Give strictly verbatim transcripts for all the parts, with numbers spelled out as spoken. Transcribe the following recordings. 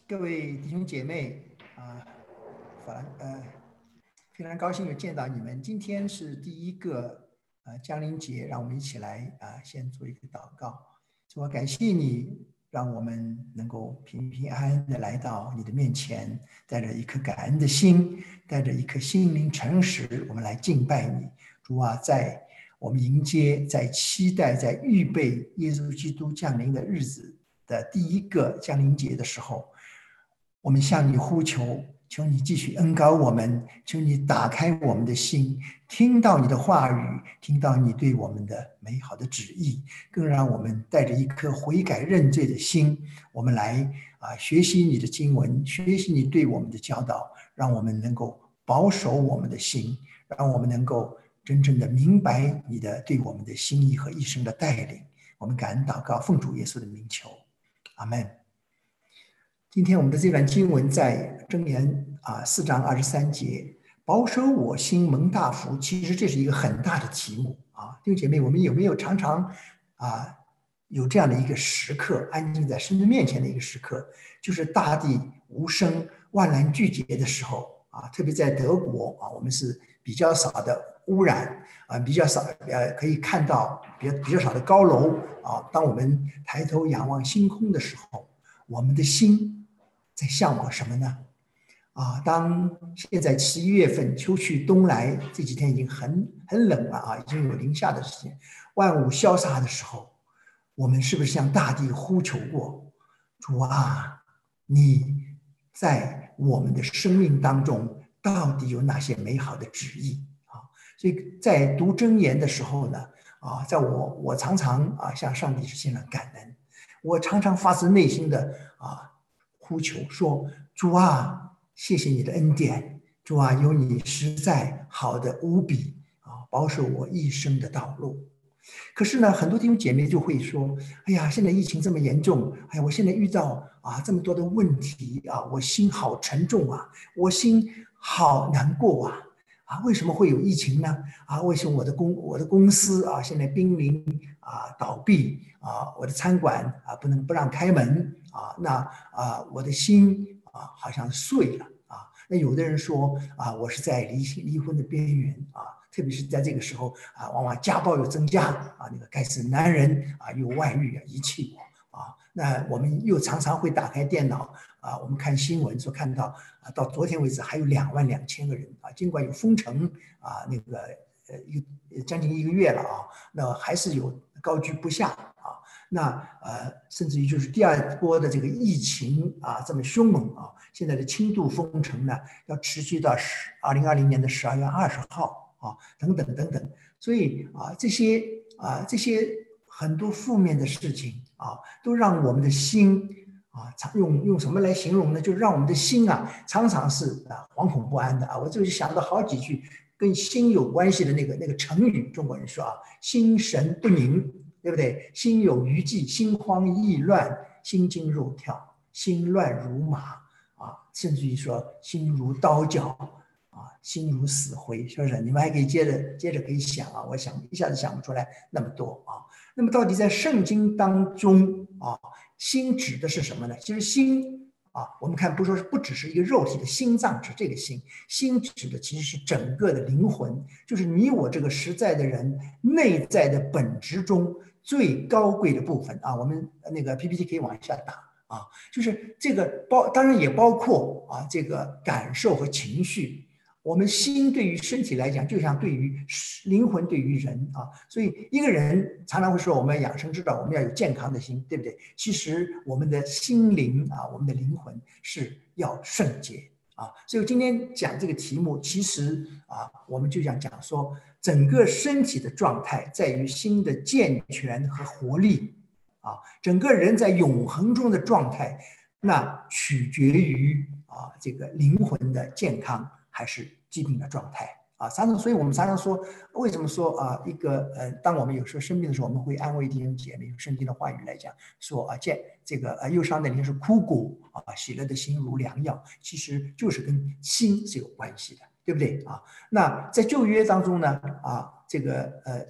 各位弟兄姐妹啊，法兰呃，非常高兴有见到你们。今天是第一个呃降临节，让我们一起来啊，先做一个祷告。我感谢你，让我们能够平平安安的来到你的面前，带着一颗感恩的心，带着一颗心灵诚实，我们来敬拜你。主啊，在我们迎接、在期待、在预备耶稣基督降临的日子的第一个降临节的时候，我们向你呼求，求你继续恩膏我们，求你打开我们的心，听到你的话语，听到你对我们的美好的旨意，更让我们带着一颗悔改认罪的心，我们来啊学习你的经文，学习你对我们的教导，让我们能够保守我们的心，让我们能够真正的明白你的对我们的心意和一生的带领。我们感恩祷告，奉主耶稣的名求，阿们。今天我们的这段经文在箴言啊四章二十三节，保守我心蒙大福。其实这是一个很大的题目啊，弟兄姐妹，我们有没有常常啊有这样的一个时刻，安静在神的面前的一个时刻，就是大地无声、万籁俱寂的时候啊？特别在德国啊，我们是比较少的污染啊，比较少呃可以看到比较比较少的高楼啊。当我们抬头仰望星空的时候，我们的心在向往什么呢？啊，当现在十一月份秋去冬来，这几天已经很很冷了啊，已经有零下的时间，万物消杀的时候，我们是不是向大地呼求过？主啊，你在我们的生命当中到底有哪些美好的旨意啊？所以在读箴言的时候呢，啊，在我我常常啊向上帝献上感恩，我常常发自内心的啊。呼求说：主啊，谢谢你的恩典，主啊，有你实在好的无比啊，保守我一生的道路。可是呢，很多弟兄姐妹就会说：哎呀，现在疫情这么严重，哎呀，我现在遇到啊这么多的问题啊，我心好沉重啊，我心好难过啊。啊，为什么会有疫情呢？啊，为什么我的公我的公司啊现在濒临啊倒闭啊，我的餐馆啊不能不让开门啊，那啊我的心啊好像碎了啊。那有的人说啊，我是在离离婚的边缘啊，特别是在这个时候啊，往往家暴又增加啊，那个该死男人啊又外遇啊遗弃我啊。那我们又常常会打开电脑啊，我们看新闻说看到啊，到昨天为止还有两万两千个人啊，尽管有封城啊，那个呃一将近一个月了啊，那还是有高居不下啊。那呃，甚至于就是第二波的这个疫情啊这么凶猛啊，现在的轻度封城呢要持续到十二零二零年的十二月二十号啊，等等等等。所以啊，这些啊这些很多负面的事情啊，都让我们的心啊，用用什么来形容呢？就让我们的心啊，常常是啊惶恐不安的啊。我就想到好几句跟心有关系的那个那个成语，中国人说啊，心神不宁，对不对？心有余悸，心慌意乱，心惊肉跳，心乱如麻啊，甚至于说心如刀绞啊，心如死灰，是不是？你们还可以接着接着可以想啊，我想一下子想不出来那么多啊。那么到底在圣经当中啊，心指的是什么呢？其实心啊，我们看不说不只是一个肉体的心脏指这个心，心指的其实是整个的灵魂，就是你我这个实在的人内在的本质中最高贵的部分啊。我们那个 P P T 可以往下打啊，就是这个包，当然也包括啊这个感受和情绪。我们心对于身体来讲，就像对于灵魂对于人啊，所以一个人常常会说我们要养生之道，我们要有健康的心，对不对？其实我们的心灵啊，我们的灵魂是要圣洁啊。所以今天讲这个题目，其实啊，我们就想讲说，整个身体的状态在于心的健全和活力啊，整个人在永恒中的状态，那取决于啊这个灵魂的健康还是疾病的状态啊。常常，所以我们常常说，为什么说啊，一个呃，当我们有时候生病的时候，我们会安慰弟兄姐妹，用圣经的话语来讲，说啊，见这个呃忧伤的灵是枯骨啊，喜乐的心如良药，其实就是跟心是有关系的，对不对啊？那在旧约当中呢，啊，这个呃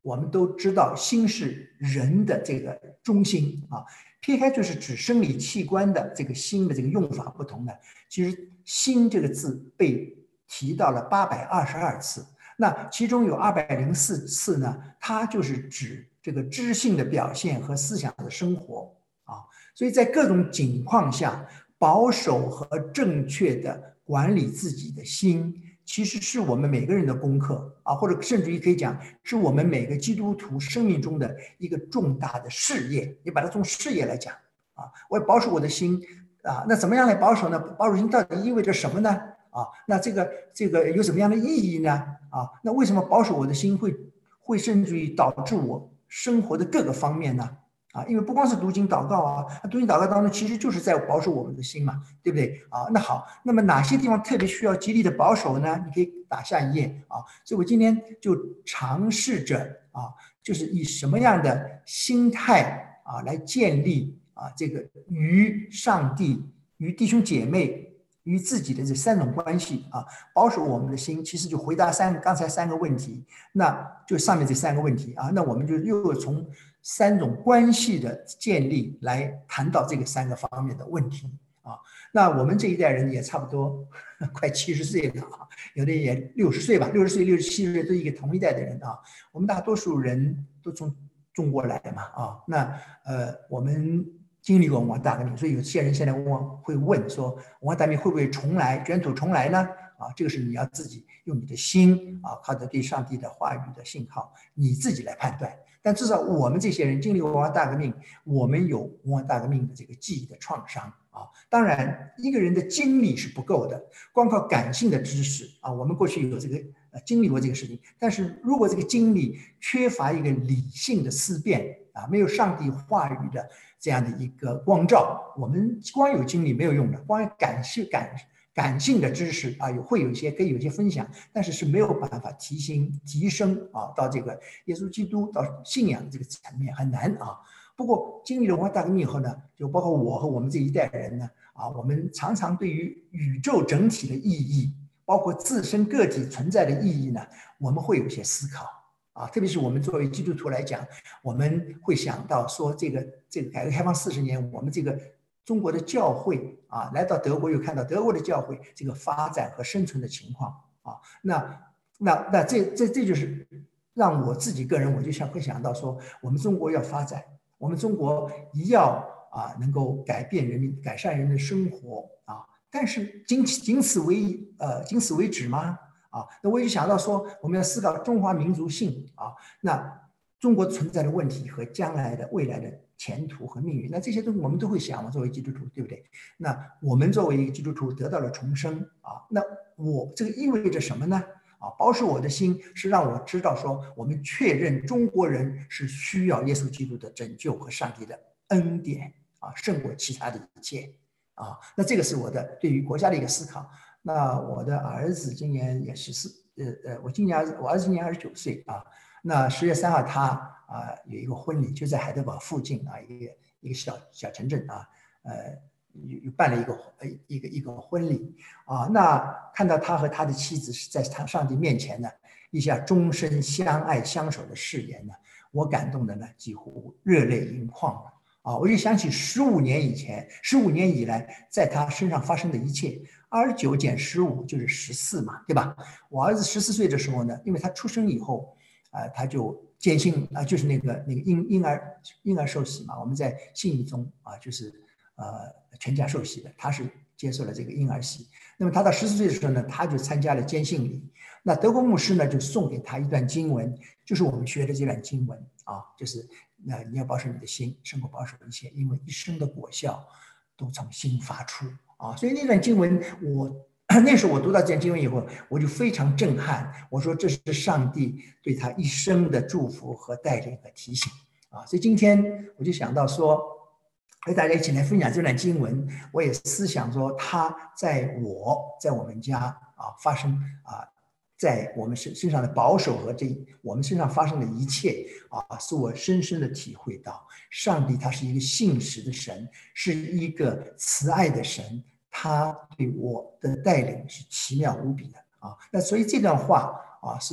我们都知道心是人的这个中心啊，撇开就是指生理器官的这个心的这个用法不同的，其实心这个字被提到了八百二十二次，那其中有二百零四次呢，它就是指这个知性的表现和思想的生活啊，所以在各种情况下，保守和正确的管理自己的心，其实是我们每个人的功课啊，或者甚至于可以讲，是我们每个基督徒生命中的一个重大的事业。你把它从事业来讲啊，我要保守我的心啊，那怎么样来保守呢？保守心到底意味着什么呢？啊，那这个这个有什么样的意义呢？啊，那为什么保守我的心会会甚至于导致我生活的各个方面呢？啊，因为不光是读经祷告啊，读经祷告当中其实就是在保守我们的心嘛，对不对啊？那好，那么哪些地方特别需要极力的保守呢？你可以打下一页啊。所以我今天就尝试着啊，就是以什么样的心态啊来建立啊这个与上帝、与弟兄姐妹、与自己的这三种关系啊，保守我们的心，其实就回答三刚才三个问题，那就上面这三个问题啊，那我们就又从三种关系的建立来谈到这个三个方面的问题啊。那我们这一代人也差不多快七十岁了啊，有的也六十岁吧，六十岁、六十七十岁都一个同一代的人啊。我们大多数人都从中国来嘛啊，那呃我们经历过文化大革命，所以有些人现在问会问说，文化大革命会不会重来，卷土重来呢？啊，这个是你要自己用你的心啊，靠着对上帝的话语的信号，你自己来判断。但至少我们这些人经历过文化大革命，我们有文化大革命的这个记忆的创伤啊。当然，一个人的经历是不够的，光靠感性的知识啊，我们过去有这个呃经历过这个事情，但是如果这个经历缺乏一个理性的思辨啊，没有上帝话语的这样的一个光照，我们光有经历没有用的，光感性感。感性的知识啊，有会有一些可以有一些分享，但是是没有办法提升提升啊，到这个耶稣基督到信仰这个层面很难啊。不过经历了文化大革命以后呢，就包括我和我们这一代人呢啊，我们常常对于宇宙整体的意义，包括自身个体存在的意义呢，我们会有一些思考啊。特别是我们作为基督徒来讲，我们会想到说，这个这个改革开放四十年，我们这个。中国的教会啊，来到德国又看到德国的教会这个发展和生存的情况啊，那那那这这这就是让我自己个人，我就想会想到说，我们中国要发展，我们中国要啊能够改变人民、改善人的生活啊，但是仅仅此为呃仅此为止吗？啊，那我就想到说，我们要思考中华民族性啊，那中国存在的问题和将来的未来的。前途和命运，那这些东西我们都会想嘛，作为基督徒，对不对？那我们作为一个基督徒得到了重生啊，那我这个意味着什么呢？啊，保守我的心是让我知道说，我们确认中国人是需要耶稣基督的拯救和上帝的恩典啊，胜过其他的一切啊。那这个是我的对于国家的一个思考。那我的儿子今年也十四，呃呃，我今年我儿子今年二十九岁啊。那十月三号他。啊，有一个婚礼，就在海德堡附近啊，一个一个小小城镇啊，呃，有办了一个呃一个一个婚礼啊。那看到他和他的妻子是在他上帝面前呢，立下终身相爱相守的誓言呢，我感动的呢几乎热泪盈眶了啊！我就想起十五年以前，十五年以来在他身上发生的一切，二十九减十五就是十四嘛，对吧？我儿子十四岁的时候呢，因为他出生以后啊、呃，他就。坚信啊，就是那个那个婴婴儿婴儿受洗嘛，我们在信义中啊，就是呃全家受洗的，他是接受了这个婴儿洗。那么他到十四岁的时候呢，他就参加了坚信礼。那德国牧师呢就送给他一段经文，就是我们学的这段经文啊，就是那你要保守你的心，胜过保守一切，因为一生的果效都从心发出啊。所以那段经文我。那时候我读到这段经文以后，我就非常震撼。我说这是上帝对他一生的祝福和带领和提醒啊！所以今天我就想到说，和大家一起来分享这段经文。我也思想说，他在我在我们家啊发生啊，在我们身身上的保守和这我们身上发生的一切啊，使我深深的体会到，上帝他是一个信实的神，是一个慈爱的神。他对我的带领是奇妙无比的啊！那所以这段话啊是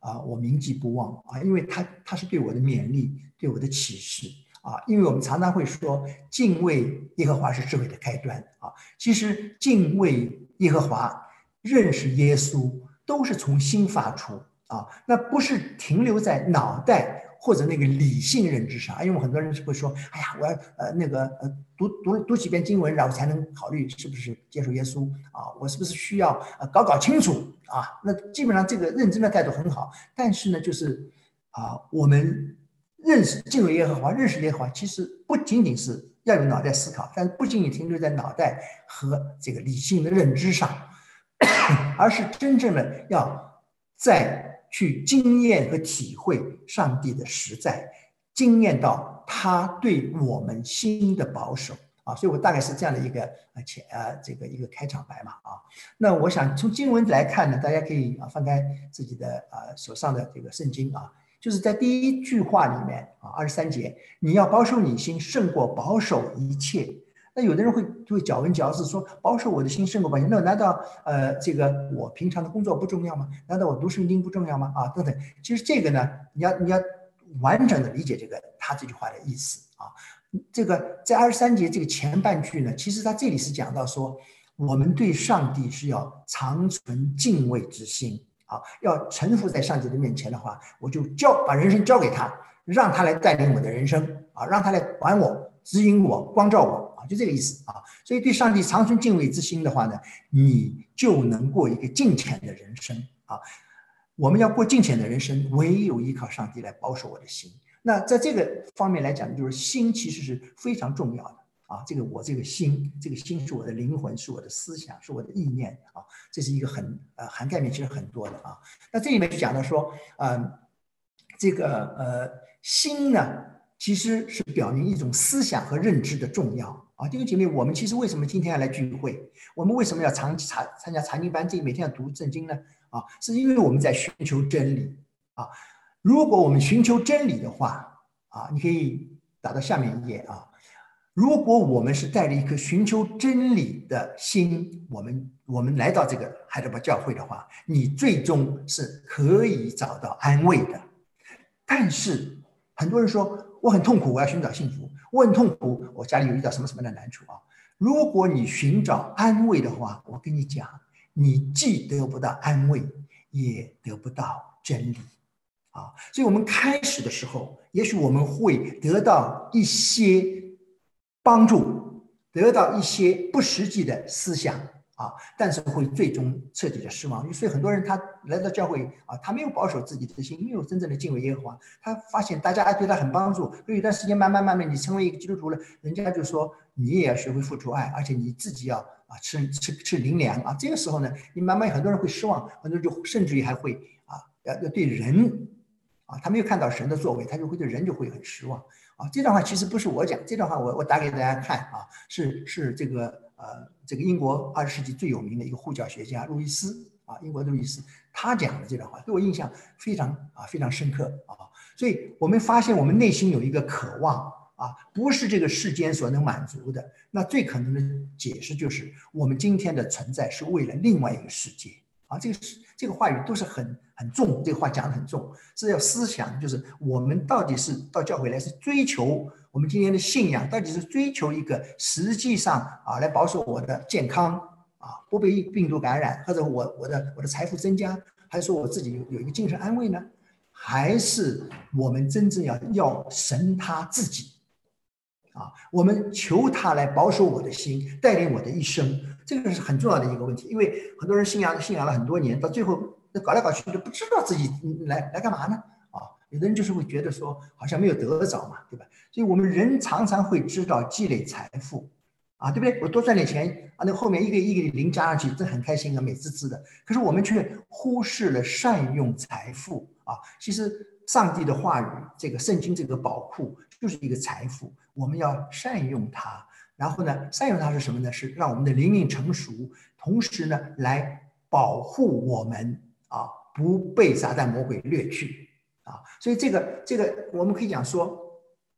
啊，我铭记不忘啊，因为他他是对我的勉励，对我的启示啊。因为我们常常会说，敬畏耶和华是智慧的开端啊。其实敬畏耶和华、认识耶稣，都是从心发出啊，那不是停留在脑袋或者那个理性认知上。因为很多人会说，哎呀，我要呃那个呃读读读几遍经文，然后才能考虑是不是接受耶稣啊，我是不是需要呃搞搞清楚啊？那基本上这个认真的态度很好，但是呢，就是啊，我们认识敬畏耶和华，认识耶和华，其实不仅仅是要有脑袋思考，但是不仅仅停留在脑袋和这个理性的认知上，而是真正的要再去经验和体会上帝的实在，经验到他对我们心的保守啊。所以我大概是这样的一个呃前呃这个一个开场白嘛啊。那我想从经文来看呢，大家可以啊翻开自己的呃手上的这个圣经啊，就是在第一句话里面啊，二十三节，你要保守你心胜过保守一切。那有的人会会咬文嚼字说保守我的心胜过保险，那难道呃这个我平常的工作不重要吗？难道我读圣经不重要吗？啊，等等。其实这个呢，你要你要完整的理解这个他这句话的意思啊。这个在二十三节这个前半句呢，其实他这里是讲到说，我们对上帝是要常存敬畏之心啊，要臣服在上帝的面前的话，我就交把人生交给他，让他来带领我的人生啊，让他来管我、指引我、光照我。就这个意思啊。所以对上帝常存敬畏之心的话呢，你就能过一个敬虔的人生啊。我们要过敬虔的人生，唯有依靠上帝来保守我的心。那在这个方面来讲，就是心其实是非常重要的啊。这个我这个心，这个心是我的灵魂，是我的思想，是我的意念啊。这是一个很呃涵盖面其实很多的啊。那这里面就讲到说，呃，这个呃心呢，其实是表明一种思想和认知的重要啊。弟兄姐妹，我们其实为什么今天要来聚会？我们为什么要常参参加查经班？这每天要读圣经呢？啊，是因为我们在寻求真理啊。如果我们寻求真理的话啊，你可以打到下面一页啊。如果我们是带着一颗寻求真理的心，我们我们来到这个海德堡教会的话，你最终是可以找到安慰的。但是很多人说我很痛苦，我要寻找幸福；我很痛苦，我家里有遇到什么什么的难处啊。如果你寻找安慰的话，我跟你讲，你既得不到安慰，也得不到真理啊。所以我们开始的时候，也许我们会得到一些帮助，得到一些不实际的思想啊，但是会最终彻底的失望。所以很多人他来到教会啊，他没有保守自己的心，没有真正的敬畏耶和华，他发现大家对他很帮助，有一段时间慢慢慢慢你成为一个基督徒了，人家就说你也要学会付出爱，而且你自己要啊吃吃吃灵粮啊。这个时候呢，你慢慢很多人会失望，很多人就甚至于还会啊要要对人啊，他没有看到神的作为，他就会对人就会很失望啊。这段话其实不是我讲，这段话我我打给大家看啊，是是这个呃这个英国二十世纪最有名的一个护教学家路易斯啊，英国的路易斯他讲的这段话，对我印象非常啊非常深刻啊。所以我们发现我们内心有一个渴望啊，不是这个世间所能满足的。那最可能的解释就是我们今天的存在是为了另外一个世界啊。这个是这个话语都是很很重，这个话讲得很重，是要思想，就是我们到底是到教会来是追求我们今天的信仰，到底是追求一个实际上啊来保守我的健康啊不被病毒感染，或者我我的我的财富增加，还是说我自己有有一个精神安慰呢？还是我们真正要要神他自己啊？我们求他来保守我的心，带领我的一生，这个是很重要的一个问题。因为很多人信仰信仰了很多年，到最后搞来搞去就不知道自己来来干嘛呢？啊，有的人就是会觉得说好像没有得着嘛，对吧？所以我们人常常会知道积累财富啊，对不对？我多赚点钱啊，那后面一个一个零加上去，这很开心啊，美滋滋的。可是我们却忽视了善用财富啊。其实上帝的话语，这个圣经这个宝库就是一个财富，我们要善用它。然后呢，善用它是什么呢？是让我们的灵命成熟，同时呢，来保护我们啊，不被撒旦魔鬼掠去啊。所以这个这个我们可以讲说，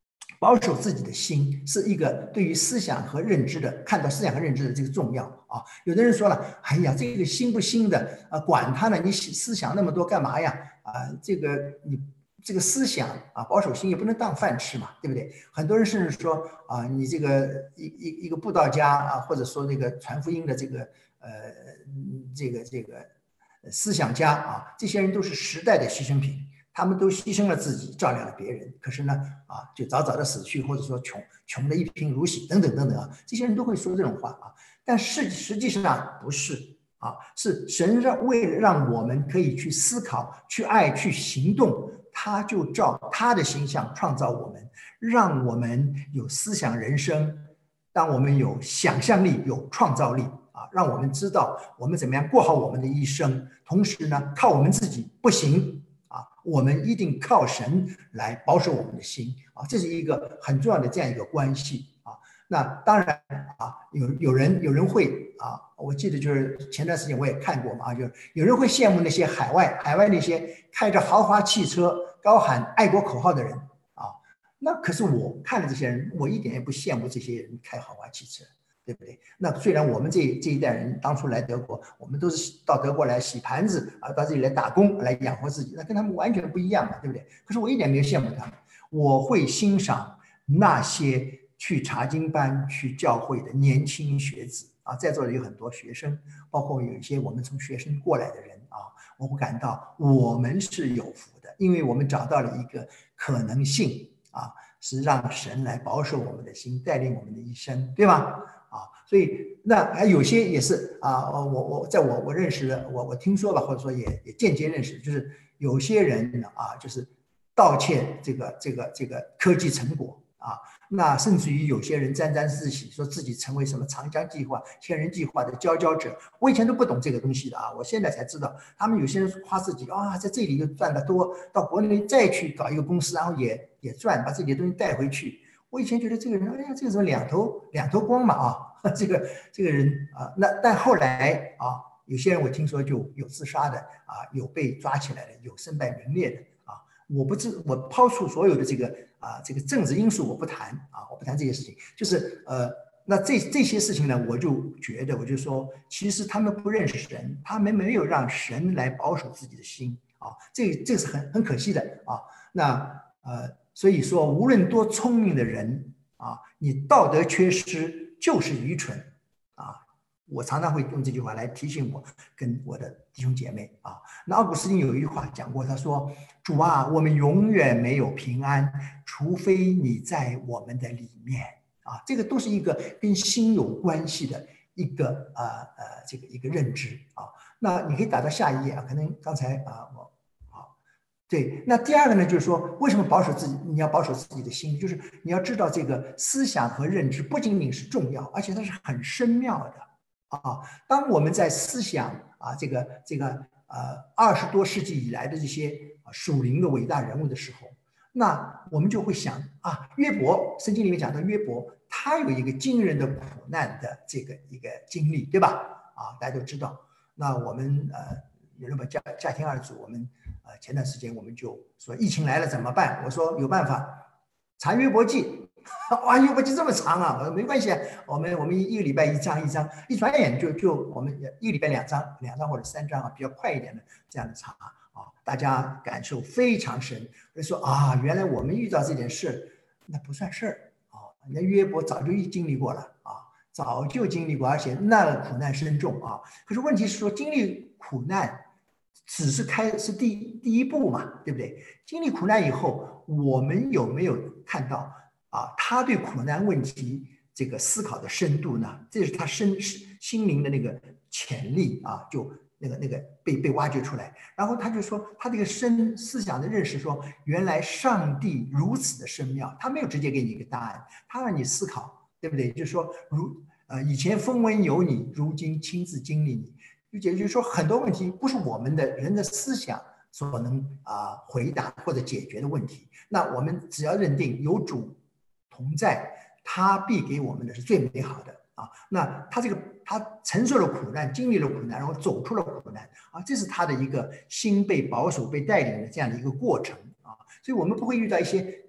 保守自己的心，是一个对于思想和认知的看到思想和认知的这个重要啊。有的人说了，哎呀，这个新不新的啊，管他呢，你思想那么多干嘛呀？啊，这个你这个思想啊，保守心也不能当饭吃嘛，对不对？很多人甚至说啊，你这个一一一个布道家啊，或者说那个传福音的这个呃这个这个思想家啊，这些人都是时代的牺牲品。他们都牺牲了自己，照亮了别人，可是呢，啊，就早早的死去，或者说穷穷的一贫如洗，等等等等啊，这些人都会说这种话啊。但是实际上不是啊，是神让为了让我们可以去思考、去爱、去行动，他就照他的形象创造我们，让我们有思想人生，让我们有想象力、有创造力啊，让我们知道我们怎么样过好我们的一生。同时呢，靠我们自己不行。啊，我们一定靠神来保守我们的心啊，这是一个很重要的这样一个关系啊。那当然啊，有有人有人会啊，我记得就是前段时间我也看过嘛啊，就有人会羡慕那些海外海外那些开着豪华汽车、高喊爱国口号的人啊。那可是我看了这些人，我一点也不羡慕这些人开豪华汽车。对不对？那虽然我们这这一代人当初来德国，我们都是到德国来洗盘子啊，到这里来打工来养活自己，那跟他们完全不一样嘛，对不对？可是我一点没有羡慕他们，我会欣赏那些去查经班、去教会的年轻学子啊，在座的有很多学生，包括有一些我们从学生过来的人啊，我会感到我们是有福的，因为我们找到了一个可能性啊，是让神来保守我们的心，带领我们的一生，对吗？啊，所以那还有些也是啊，我我在我我认识的，我我听说吧，或者说也也间接认识，就是有些人啊，就是盗窃这个这个这个科技成果啊，那甚至于有些人沾沾自喜，说自己成为什么长江计划、千人计划的佼佼者。我以前都不懂这个东西的啊，我现在才知道，他们有些人夸自己啊，在这里又赚得多，到国内再去搞一个公司，然后也也赚，把自己的东西带回去。我以前觉得这个人，哎呀，这个什么两头两头光嘛啊，这个这个人啊，那但后来啊，有些人我听说就有自杀的啊，有被抓起来的，有身败名裂的啊。我不知我抛出所有的这个啊这个政治因素我不谈啊，我不谈这些事情，就是呃，那这这些事情呢，我就觉得我就说，其实他们不认识神，他们没有让神来保守自己的心啊，这这是很很可惜的啊。那呃。所以说，无论多聪明的人啊，你道德缺失就是愚蠢啊！我常常会用这句话来提醒我跟我的弟兄姐妹啊。那奥古斯丁有一句话讲过，他说：“主啊，我们永远没有平安，除非你在我们的里面啊。”这个都是一个跟心有关系的一个呃呃这个一个认知啊。那你可以打到下一页啊，可能刚才啊我。对，那第二个呢，就是说，为什么保守自己？你要保守自己的心，就是你要知道这个思想和认知不仅仅是重要，而且它是很深妙的啊。当我们在思想啊，这个这个呃二十多世纪以来的这些属灵的伟大人物的时候，那我们就会想啊，约伯，圣经里面讲到约伯，他有一个惊人的苦难的这个一个经历，对吧？啊，大家都知道。那我们呃，有人把家家庭二组，我们。呃，前段时间我们就说疫情来了怎么办？我说有办法，查约伯记。哇，约伯记这么长啊！我说没关系，我们我们一个礼拜一章一章，一转眼就就我们一个礼拜两章，两章或者三章啊，比较快一点的这样的查啊，大家感受非常深。就说啊，原来我们遇到这件事，那不算事儿啊，那约伯早就经历过了啊，早就经历过，而且那苦难深重啊。可是问题是说，经历苦难。只是开是第第一步嘛，对不对？经历苦难以后，我们有没有看到啊？他对苦难问题这个思考的深度呢？这是他深心灵的那个潜力啊，就那个那个被被挖掘出来。然后他就说，他这个深思想的认识说，原来上帝如此的深妙，他没有直接给你一个答案，他让你思考，对不对？就是说，如呃以前风闻有你，如今亲自经历你。也就是说，很多问题不是我们的人的思想所能啊、呃、回答或者解决的问题。那我们只要认定有主同在，他必给我们的是最美好的啊。那他这个他承受了苦难，经历了苦难，然后走出了苦难啊，这是他的一个心被保守、被带领的这样的一个过程啊。所以我们不会遇到一些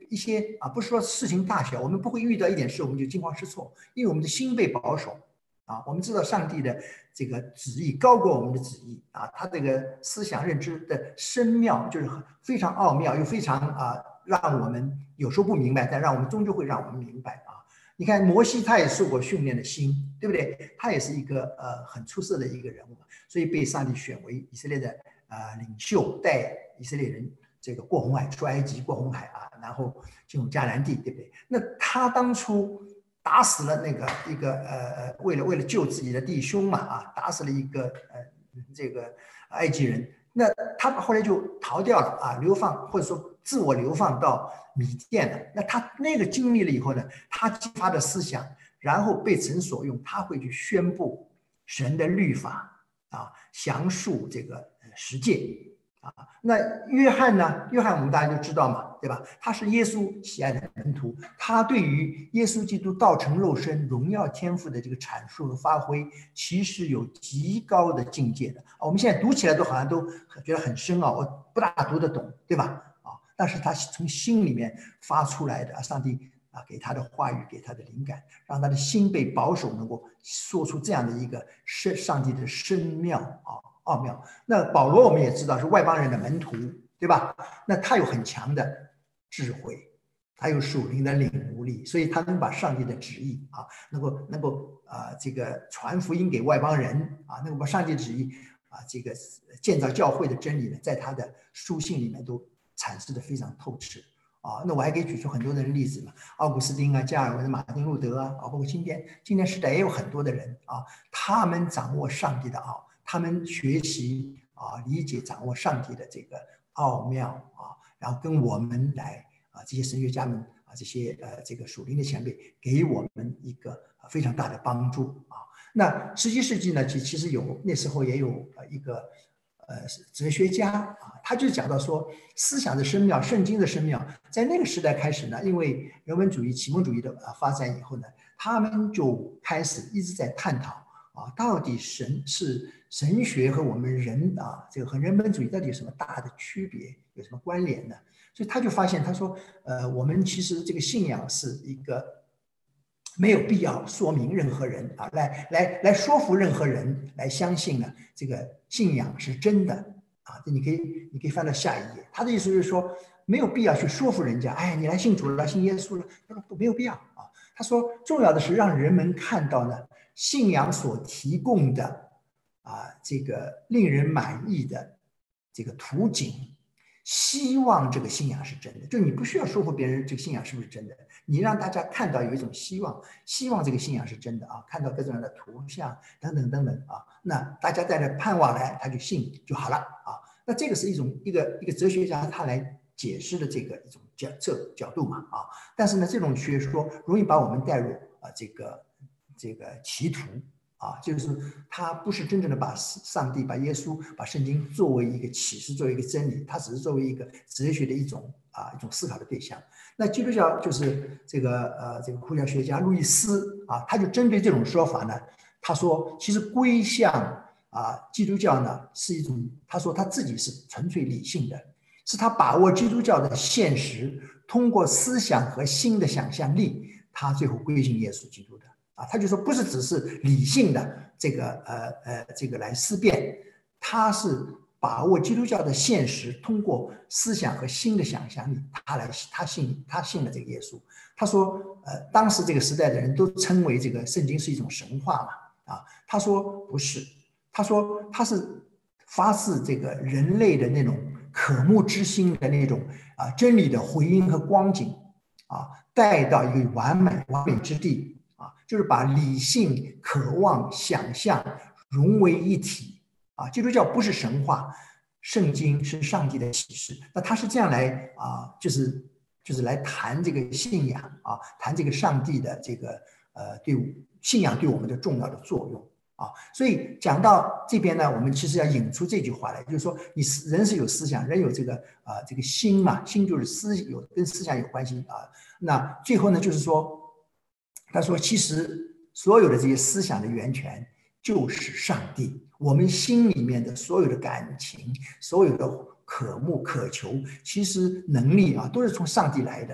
一些啊，不是说事情大小，我们不会遇到一点事我们就惊慌失措，因为我们的心被保守啊。我们知道上帝的这个旨意高过我们的旨意啊，他这个思想认知的深妙，就是非常奥妙，又非常啊，让我们有时候不明白，但让我们终究会让我们明白啊。你看摩西他也受过训练的心，对不对？他也是一个呃很出色的一个人物，所以被上帝选为以色列的啊、呃、领袖，带以色列人这个过红海，出埃及过红海啊，然后进入迦南地，对不对？那他当初打死了那个一个呃为了为了救自己的弟兄嘛啊，打死了一个呃这个埃及人，那他后来就逃掉了啊，流放或者说自我流放到米甸了。那他那个经历了以后呢，他激发的思想，然后被神所用，他会去宣布神的律法啊，详述这个十诫。啊，那约翰呢？约翰我们大家就知道嘛，对吧？他是耶稣喜爱的门徒，他对于耶稣基督道成肉身、荣耀天赋的这个阐述和发挥，其实有极高的境界的。啊，我们现在读起来都好像都觉得很深啊，我不大读得懂，对吧？啊，但是他从心里面发出来的，上帝啊给他的话语，给他的灵感，让他的心被保守，能够说出这样的一个深上帝的深妙啊。奥妙。那保罗我们也知道是外邦人的门徒，对吧？那他有很强的智慧，他有属灵的领悟力，所以他能把上帝的旨意啊，能够能够啊、呃、这个传福音给外邦人啊，能够把上帝旨意啊这个建造教会的真理呢，在他的书信里面都阐释的非常透彻啊。那我还可以举出很多的例子嘛，奥古斯丁啊、加尔文、马丁路德啊，包括今天今天时代也有很多的人啊，他们掌握上帝的奥。他们学习啊，理解掌握上帝的这个奥妙啊，然后跟我们来啊，这些神学家们啊，这些呃这个属灵的前辈，给我们一个非常大的帮助啊。那十七世纪呢，其其实有那时候也有呃一个呃哲学家啊，他就讲到说，思想的深妙，圣经的深妙，在那个时代开始呢，因为人文主义、启蒙主义的发展以后呢，他们就开始一直在探讨。啊，到底神是神学和我们人啊，这个和人本主义到底有什么大的区别，有什么关联呢？所以他就发现，他说，呃，我们其实这个信仰是一个没有必要说明任何人啊，来来来说服任何人来相信呢，这个信仰是真的啊。这你可以你可以翻到下一页，他的意思就是说，没有必要去说服人家，哎，你来信主了，信耶稣了，他说没有必要啊。他说，重要的是让人们看到呢。信仰所提供的啊，这个令人满意的这个图景，希望这个信仰是真的。就你不需要说服别人这个信仰是不是真的，你让大家看到有一种希望，希望这个信仰是真的啊，看到各种各样的图像等等等等啊，那大家带着盼望来，他就信就好了啊。那这个是一种一个一个哲学家他来解释的这个一种角这角度嘛啊。但是呢，这种学说容易把我们带入啊这个。这个歧途啊，就是他不是真正的把上帝、把耶稣、把圣经作为一个启示，作为一个真理，他只是作为一个哲学的一种啊一种思考的对象。那基督教就是这个呃这个呼叫学家路易斯啊，他就针对这种说法呢，他说其实归向啊基督教呢是一种，他说他自己是纯粹理性的，是他把握基督教的现实，通过思想和新的想象力，他最后归信耶稣基督的。啊，他就说不是只是理性的这个呃呃这个来思辨，他是把握基督教的现实，通过思想和新的想象力，他来他信他信了这个耶稣。他说，呃，当时这个时代的人都称为这个圣经是一种神话嘛，啊，他说不是，他说他是发自这个人类的那种渴慕之心的那种啊真理的回音和光景啊，带到一个完美完美之地。啊，就是把理性、渴望、想象融为一体啊！基督教不是神话，圣经是上帝的启示。那他是这样来啊，就是就是来谈这个信仰啊，谈这个上帝的这个呃对信仰对我们的重要的作用啊。所以讲到这边呢，我们其实要引出这句话来，就是说，你人是有思想，人有这个啊这个心嘛，心就是思有跟思想有关系啊。那最后呢，就是说。他说：“其实所有的这些思想的源泉就是上帝，我们心里面的所有的感情、所有的渴慕、渴求，其实能力啊，都是从上帝来的。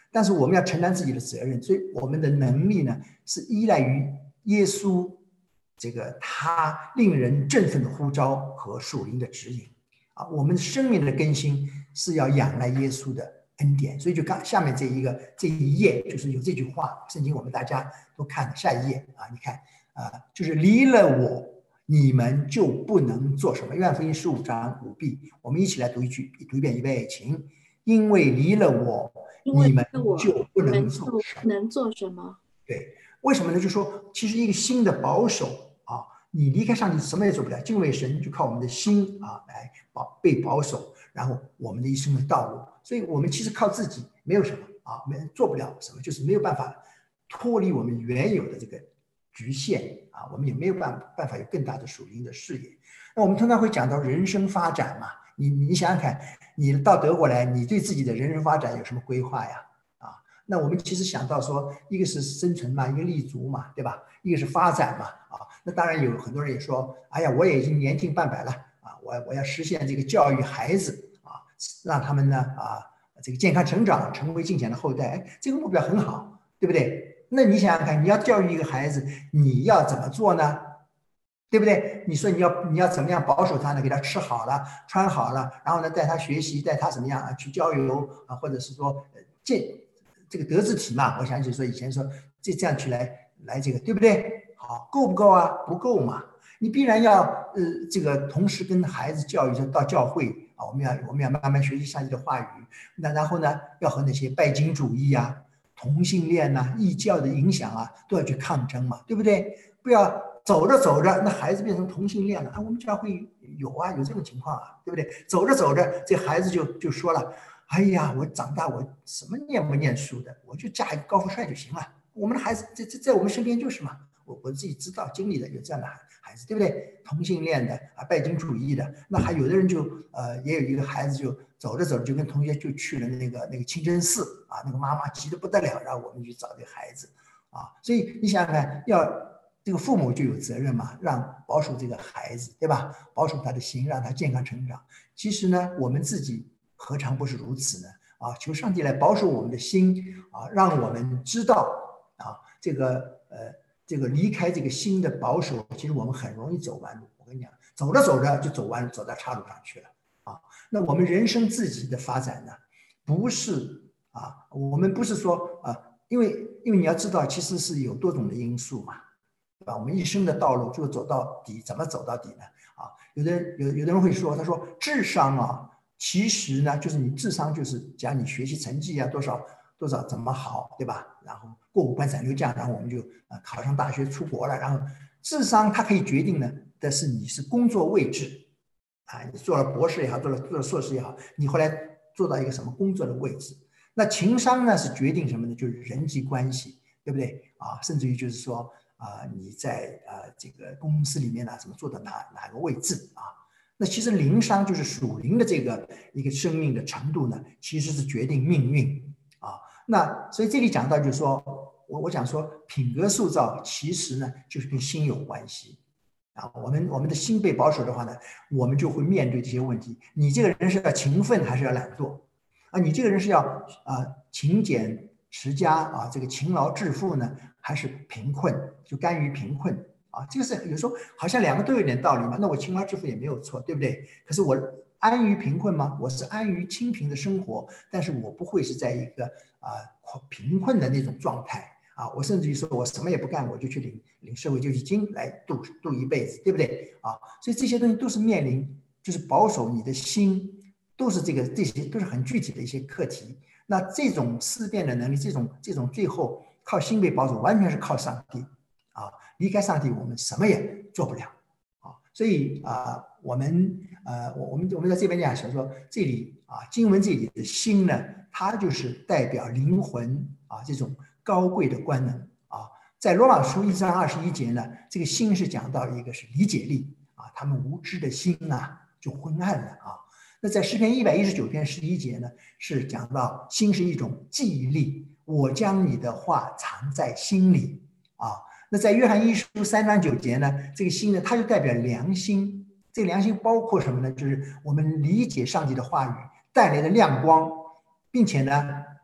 但是我们要承担自己的责任，所以我们的能力呢是依赖于耶稣这个他令人振奋的呼召和属灵的指引啊。我们生命的更新是要仰赖耶稣的恩典，所以就刚下面这一个这一页就是有这句话，圣经我们大家都看下一页啊，你看啊，就是离了我，你们就不能做什么。约翰福音十五章五 b， 我们一起来读一句，读一遍，预备，请。因为离了我，你们就不能做什么。 能做什么？ 对，为什么呢？就是说，其实一个新的保守啊，你离开上帝什么也做不了，敬畏神就靠我们的心啊来保被保守，然后我们的一生的道路。所以我们其实靠自己没有什么啊，没做不了什么，就是没有办法脱离我们原有的这个局限啊，我们也没有办办法有更大的属灵的视野。那我们通常会讲到人生发展嘛。你你想想看，你到德国来，你对自己的人生发展有什么规划呀？啊，那我们其实想到说，一个是生存嘛，一个立足嘛，对吧？一个是发展嘛，啊，那当然有很多人也说，哎呀，我也已经年近半百了啊，我我要实现这个教育孩子啊，让他们呢啊这个健康成长，成为敬虔的后代，哎，这个目标很好，对不对？那你想想看，你要教育一个孩子，你要怎么做呢？对不对？你说你要你要怎么样保守他呢？给他吃好了，穿好了，然后呢带他学习，带他怎么样啊？去郊游啊，或者是说建这个德智体嘛。我想起说以前说这这样去来来这个，对不对？好，够不够啊？不够嘛。你必然要呃这个同时跟孩子教育，就到教会啊，我们要我们要慢慢学习上帝的话语。那然后呢，要和那些拜金主义啊、同性恋呐、啊、异教的影响啊，都要去抗争嘛，对不对？不要。走着走着，那孩子变成同性恋了啊！我们教会有啊，有这种情况啊，对不对？走着走着，这孩子就就说了：“哎呀，我长大我什么念不念书的，我就嫁一个高富帅就行了。”我们的孩子在在在我们身边就是嘛，我我自己知道经历的有这样的孩子，对不对？同性恋的啊，拜金主义的，那还有的人就呃，也有一个孩子就走着走着就跟同学就去了那个那个清真寺啊，那个妈妈急得不得了，让我们去找这个孩子啊。所以你想想看，要。这个父母就有责任嘛，让保守这个孩子，对吧？保守他的心，让他健康成长。其实呢，我们自己何尝不是如此呢？啊，求上帝来保守我们的心啊，让我们知道啊，这个呃，这个离开这个心的保守，其实我们很容易走弯路。我跟你讲，走着走着就走弯，走到岔路上去了啊。那我们人生自己的发展呢，不是啊，我们不是说啊，因为因为你要知道，其实是有多种的因素嘛。对吧？我们一生的道路就走到底，怎么走到底呢？啊，有的人有有的人会说，他说智商啊，其实呢就是你智商就是讲你学习成绩啊多少多少怎么好，对吧？然后过五关斩六将，然后我们就啊考上大学出国了。然后智商它可以决定呢的是你是工作位置啊，你做了博士也好，做了做了硕士也好，你后来做到一个什么工作的位置？那情商呢是决定什么呢？就是人际关系，对不对啊？甚至于就是说。啊、呃，你在啊、呃、这个公司里面呢，怎么做到哪哪个位置啊？那其实灵商就是属灵的这个一个生命的程度呢，其实是决定命运啊。那所以这里讲到就是说，我我讲说品格塑造其实呢就是跟心有关系啊。我们我们的心被保守的话呢，我们就会面对这些问题。你这个人是要勤奋还是要懒惰啊？你这个人是要啊、呃、勤俭持家啊，这个勤劳致富呢？还是贫困，就甘于贫困啊，这个是有时候好像两个都有点道理嘛。那我勤劳致富也没有错，对不对？可是我安于贫困吗？我是安于清贫的生活，但是我不会是在一个啊、呃、贫困的那种状态啊。我甚至于说我什么也不干，我就去领领社会救济金来度度一辈子，对不对啊？所以这些东西都是面临，就是保守你的心，都是这个这些都是很具体的一些课题。那这种思辨的能力，这种这种最后。靠心被保守，完全是靠上帝啊！离开上帝，我们什么也做不了啊！所以啊，我们呃，我我们我们在这边讲，想说这里啊，经文这里的心呢，它就是代表灵魂啊这种高贵的官能啊。在罗马书一章二十一节呢，这个心是讲到一个是理解力啊，他们无知的心啊就昏暗了啊。那在诗篇一百一十九篇十一节呢，是讲到心是一种记忆力。我将你的话藏在心里啊。那在约翰一书三章九节呢，这个心呢，它就代表良心。这个良心包括什么呢？就是我们理解上帝的话语带来的亮光，并且呢，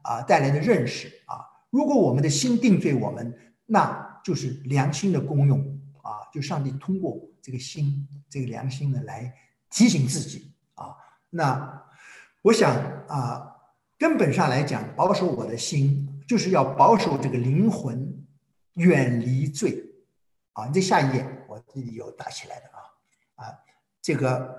啊带来的认识啊。如果我们的心定罪我们，那就是良心的功用啊，就上帝通过这个心，这个良心呢来提醒自己啊。那我想啊，根本上来讲，保守我的心，就是要保守这个灵魂远离罪啊。你这下一页我这里有打起来的啊啊，这个。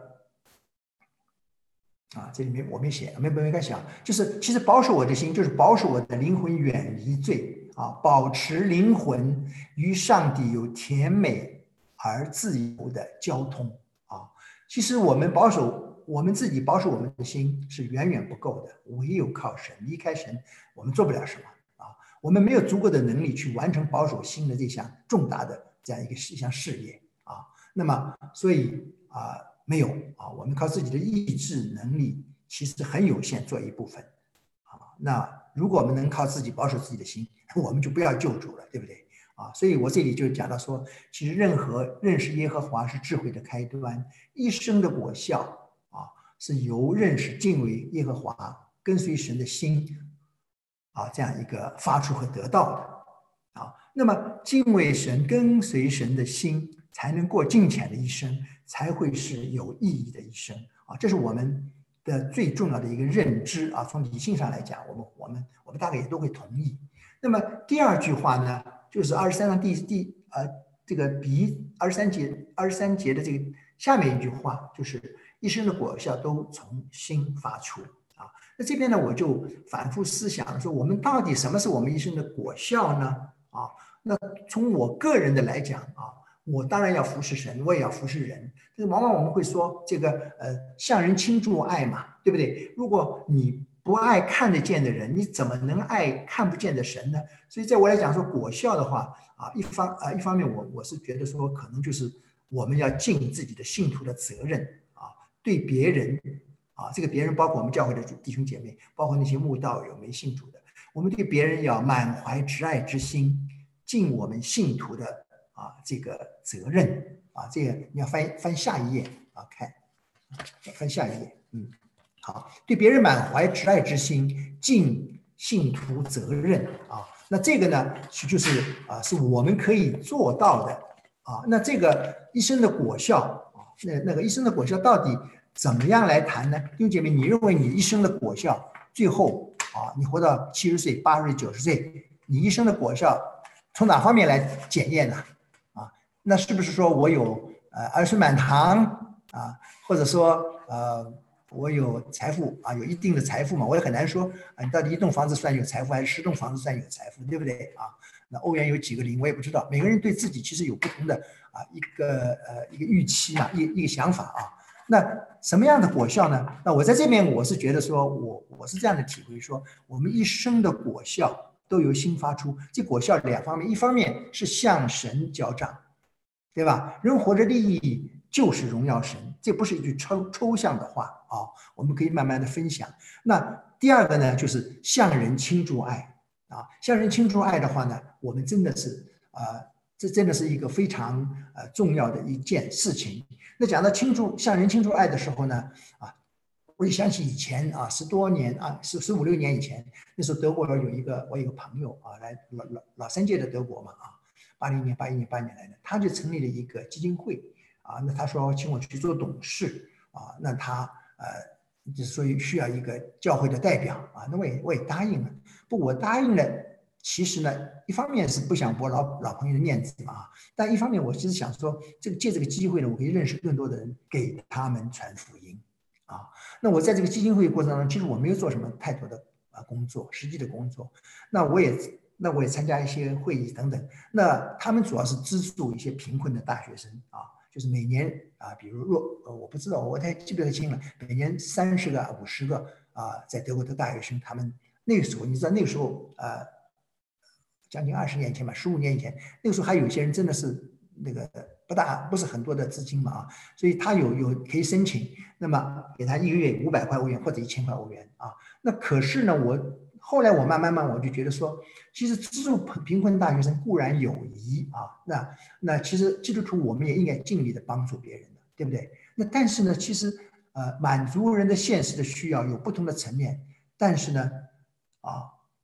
啊，这里面我没写，没没没该想，就是其实保守我的心，就是保守我的灵魂远离罪啊，保持灵魂与上帝有甜美而自由的交通啊。其实我们保守我们自己，保守我们的心是远远不够的，唯有靠神，离开神我们做不了什么啊。我们没有足够的能力去完成保守心的这项重大的这样一个一项事业啊。那么，所以啊。没有啊，我们靠自己的意志能力其实很有限，做一部分啊。那如果我们能靠自己保守自己的心，我们就不要救主了，对不对啊？所以我这里就讲到说，其实任何认识耶和华是智慧的开端，一生的果效啊，是由认识敬畏耶和华、跟随神的心啊这样一个发出和得到的啊。那么敬畏神、跟随神的心，才能过敬虔的一生。才会是有意义的一生啊！这是我们的最重要的一个认知啊。从理性上来讲，我们我们我们大概也都会同意。那么第二句话呢，就是二十三章第第呃这个比二十三节二十三节的这个下面一句话，就是一生的果效都从心发出啊。那这边呢，我就反复思想说，我们到底什么是我们一生的果效呢？啊，那从我个人的来讲啊。我当然要服侍神，我也要服侍人。但是往往我们会说，这个呃，向人倾注爱嘛，对不对？如果你不爱看得见的人，你怎么能爱看不见的神呢？所以在我来讲说果效的话啊，一方啊一方面我我是觉得说，可能就是我们要尽自己的信徒的责任啊，对别人啊，这个别人包括我们教会的弟兄姐妹，包括那些慕道友没信主的，我们对别人要满怀挚爱之心，尽我们信徒的。啊，这个责任啊，这个你要翻翻下一页啊，看，翻下一页，嗯，好，对别人满怀挚爱之心，尽信徒责任啊，那这个呢，就是啊，是我们可以做到的啊。那这个一生的果效啊，那那个一生的果效到底怎么样来谈呢？弟兄姐妹，你认为你一生的果效，最后啊，你活到七十岁、八十岁、九十岁，你一生的果效从哪方面来检验呢？那是不是说我有呃儿孙满堂啊，或者说呃我有财富啊，有一定的财富嘛？我也很难说啊，你到底一栋房子算有财富，还是十栋房子算有财富，对不对啊？那欧元有几个零，我也不知道。每个人对自己其实有不同的啊一个呃一个预期嘛，一一个想法啊。那什么样的果效呢？那我在这边我是觉得说我我是这样的体会说，我们一生的果效都由心发出。这果效两方面，一方面是向神交账。对吧？人活着的意义就是荣耀神，这不是一句抽抽象的话啊，我们可以慢慢的分享。那第二个呢，就是向人倾注爱啊，向人倾注爱的话呢，我们真的是啊、呃，这真的是一个非常呃重要的一件事情。那讲到倾注向人倾注爱的时候呢，啊，我也想起以前啊，十多年啊，十十五六年以前，那时候德国有一个我有一个朋友啊，来老老老三届的德国嘛啊。八零年、八一年、八年来的，他就成立了一个基金会啊。那他说请我去做董事啊，那他呃，就是说需要一个教会的代表啊。那我也我也答应了。不，我答应了，其实呢，一方面是不想驳老老朋友的面子嘛，但一方面我其实想说，这个借这个机会呢，我可以认识更多的人，给他们传福音啊。那我在这个基金会过程当中，其实我没有做什么太多的啊工作，实际的工作。那我也。那我也参加一些会议等等，那他们主要是资助一些贫困的大学生啊，就是每年啊，比如若呃我不知道，我太记不太清了，每年三十个、五十个啊，在德国的大学生，他们那个时候，你知道那个时候呃，将近二十年前吧，十五年以前，那个时候还有一些人真的是那个不大不是很多的资金嘛啊，所以他有有可以申请，那么给他一个月五百块欧元或者一千块欧元啊，那可是呢我。后来我慢慢慢我就觉得说，其实资助贫困大学生固然有益啊，那那其实基督徒我们也应该尽力的帮助别人的，对不对？那但是呢，其实呃满足人的现实的需要有不同的层面，但是呢，啊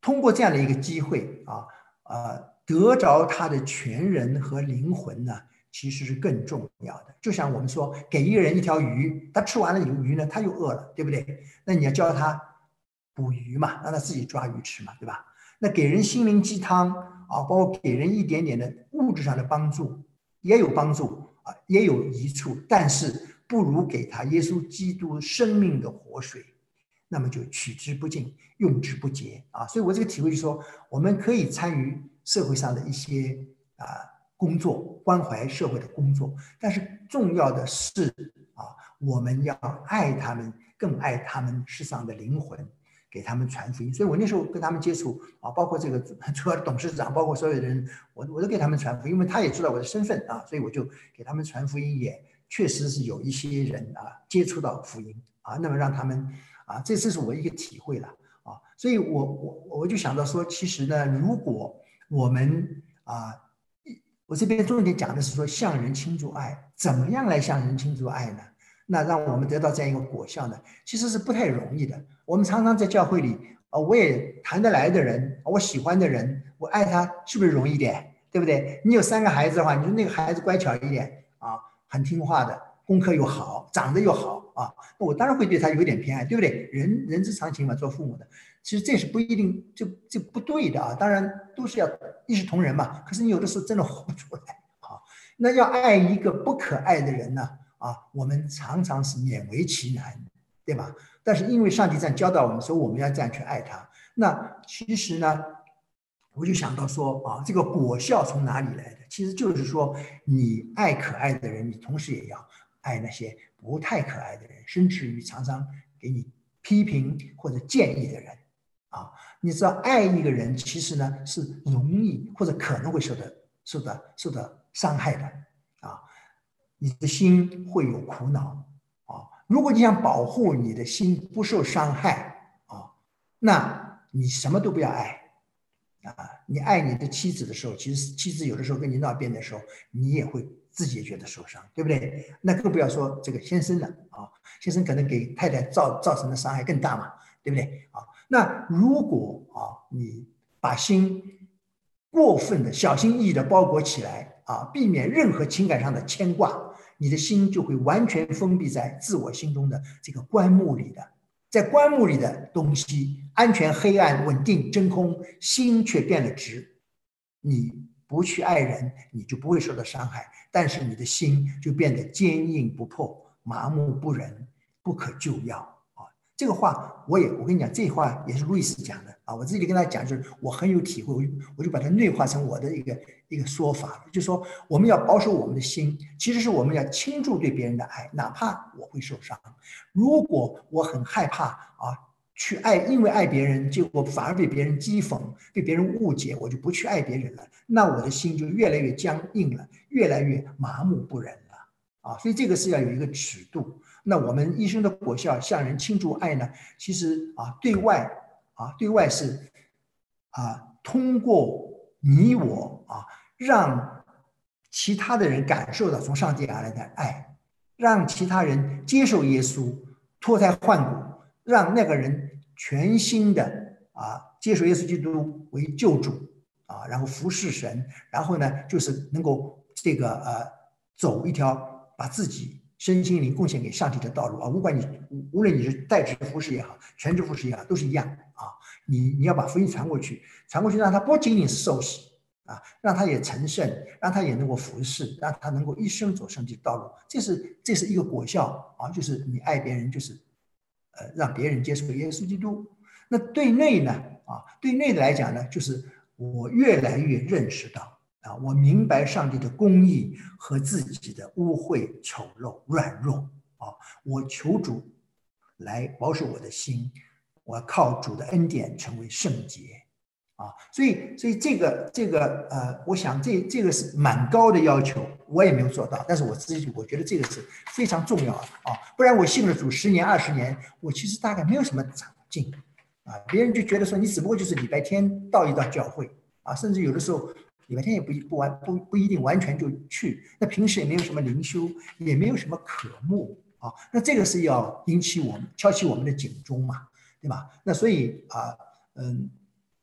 通过这样的一个机会啊，呃，得着他的全人和灵魂呢，其实是更重要的。就像我们说，给一个人一条鱼，他吃完了有鱼呢，他又饿了，对不对？那你要教他捕鱼嘛，让他自己抓鱼吃嘛，对吧？那给人心灵鸡汤啊，包括给人一点点的物质上的帮助，也有帮助啊，也有益处，但是不如给他耶稣基督生命的活水。那么就取之不尽，用之不竭啊！所以我这个体会就是说，我们可以参与社会上的一些啊工作，关怀社会的工作，但是重要的是啊，我们要爱他们，更爱他们世上的灵魂，给他们传福音。所以我那时候跟他们接触啊，包括这个主要的董事长，包括所有的人，我我都给他们传福音，因为他也知道我的身份啊，所以我就给他们传福音，也确实是有一些人啊接触到福音啊，那么让他们。啊，这这是我一个体会了啊，所以我我我就想到说，其实呢，如果我们啊，我这边重点讲的是说向人倾注爱，怎么样来向人倾注爱呢？那让我们得到这样一个果效呢，其实是不太容易的。我们常常在教会里啊，我也谈得来的人，我喜欢的人，我爱他，是不是容易点？对不对？你有三个孩子的话，你说那个孩子乖巧一点啊，很听话的，功课又好，长得又好。啊，那我当然会对他有点偏爱，对不对？人人之常情嘛，做父母的，其实这是不一定就就不对的啊。当然都是要一视同仁嘛。可是你有的时候真的活不出来啊。那要爱一个不可爱的人呢，啊，我们常常是勉为其难，对吧？但是因为上帝这样教导我们说，我们要这样去爱他。那其实呢，我就想到说啊，这个果效从哪里来的？其实就是说，你爱可爱的人，你同时也要爱那些不太可爱的人，甚至于常常给你批评或者建议的人啊。你知道，爱一个人其实呢是容易或者可能会受到受到受到伤害的啊，你的心会有苦恼啊。如果你想保护你的心不受伤害啊，那你什么都不要爱。啊，你爱你的妻子的时候，其实妻子有的时候跟你闹别扭的时候，你也会自己也觉得受伤，对不对？那更不要说这个先生了啊，先生可能给太太造造成的伤害更大嘛，对不对？啊，那如果啊，你把心过分的小心翼翼的包裹起来啊，避免任何情感上的牵挂，你的心就会完全封闭在自我心中的这个棺木里的。在棺木里的东西，安全、黑暗、稳定、真空，心却变了质。你不去爱人，你就不会受到伤害，但是你的心就变得坚硬不破、麻木不仁、不可救药啊！这个话我也，我跟你讲，这话也是路易斯讲的啊。我自己跟他讲，就是我很有体会，我就我就把它内化成我的一个一个说法，就是说我们要保守我们的心，其实是我们要倾注对别人的爱，哪怕我会受伤。如果我很害怕啊，去爱，因为爱别人，结果反而被别人讥讽，被别人误解，我就不去爱别人了，那我的心就越来越僵硬了，越来越麻木不仁了啊！所以这个是要有一个尺度。那我们一生的果效，向人倾注爱呢，其实啊，对外啊，对外是啊，通过你我啊，让其他的人感受到从上帝而来的爱，让其他人接受耶稣，脱胎换骨，让那个人全心的啊接受耶稣基督为救主啊，然后服侍神，然后呢，就是能够这个呃走一条把自己身心灵贡献给上帝的道路啊，无管你无论你是代职服侍也好，全职服侍也好，都是一样啊。你你要把福音传过去，传过去，让他不仅仅是受洗啊，让他也成圣，让他也能够服侍，让他能够一生走上帝的道路。这是这是一个果效啊，就是你爱别人，就是呃让别人接受耶稣基督。那对内呢啊，对内的来讲呢，就是我越来越认识到啊，我明白上帝的公义和自己的污秽、丑陋、软弱啊，我求主来保守我的心，我靠主的恩典成为圣洁啊，所以所以这个这个呃，我想这这个是蛮高的要求，我也没有做到，但是我自己我觉得这个是非常重要的啊，不然我信了主十年二十年，我其实大概没有什么长进啊，别人就觉得说你只不过就是礼拜天到一到教会啊，甚至有的时候礼拜天也不不完不不一定完全就去，那平时也没有什么灵修，也没有什么渴慕啊，那这个是要引起我们敲起我们的警钟嘛，对吧？那所以啊，嗯。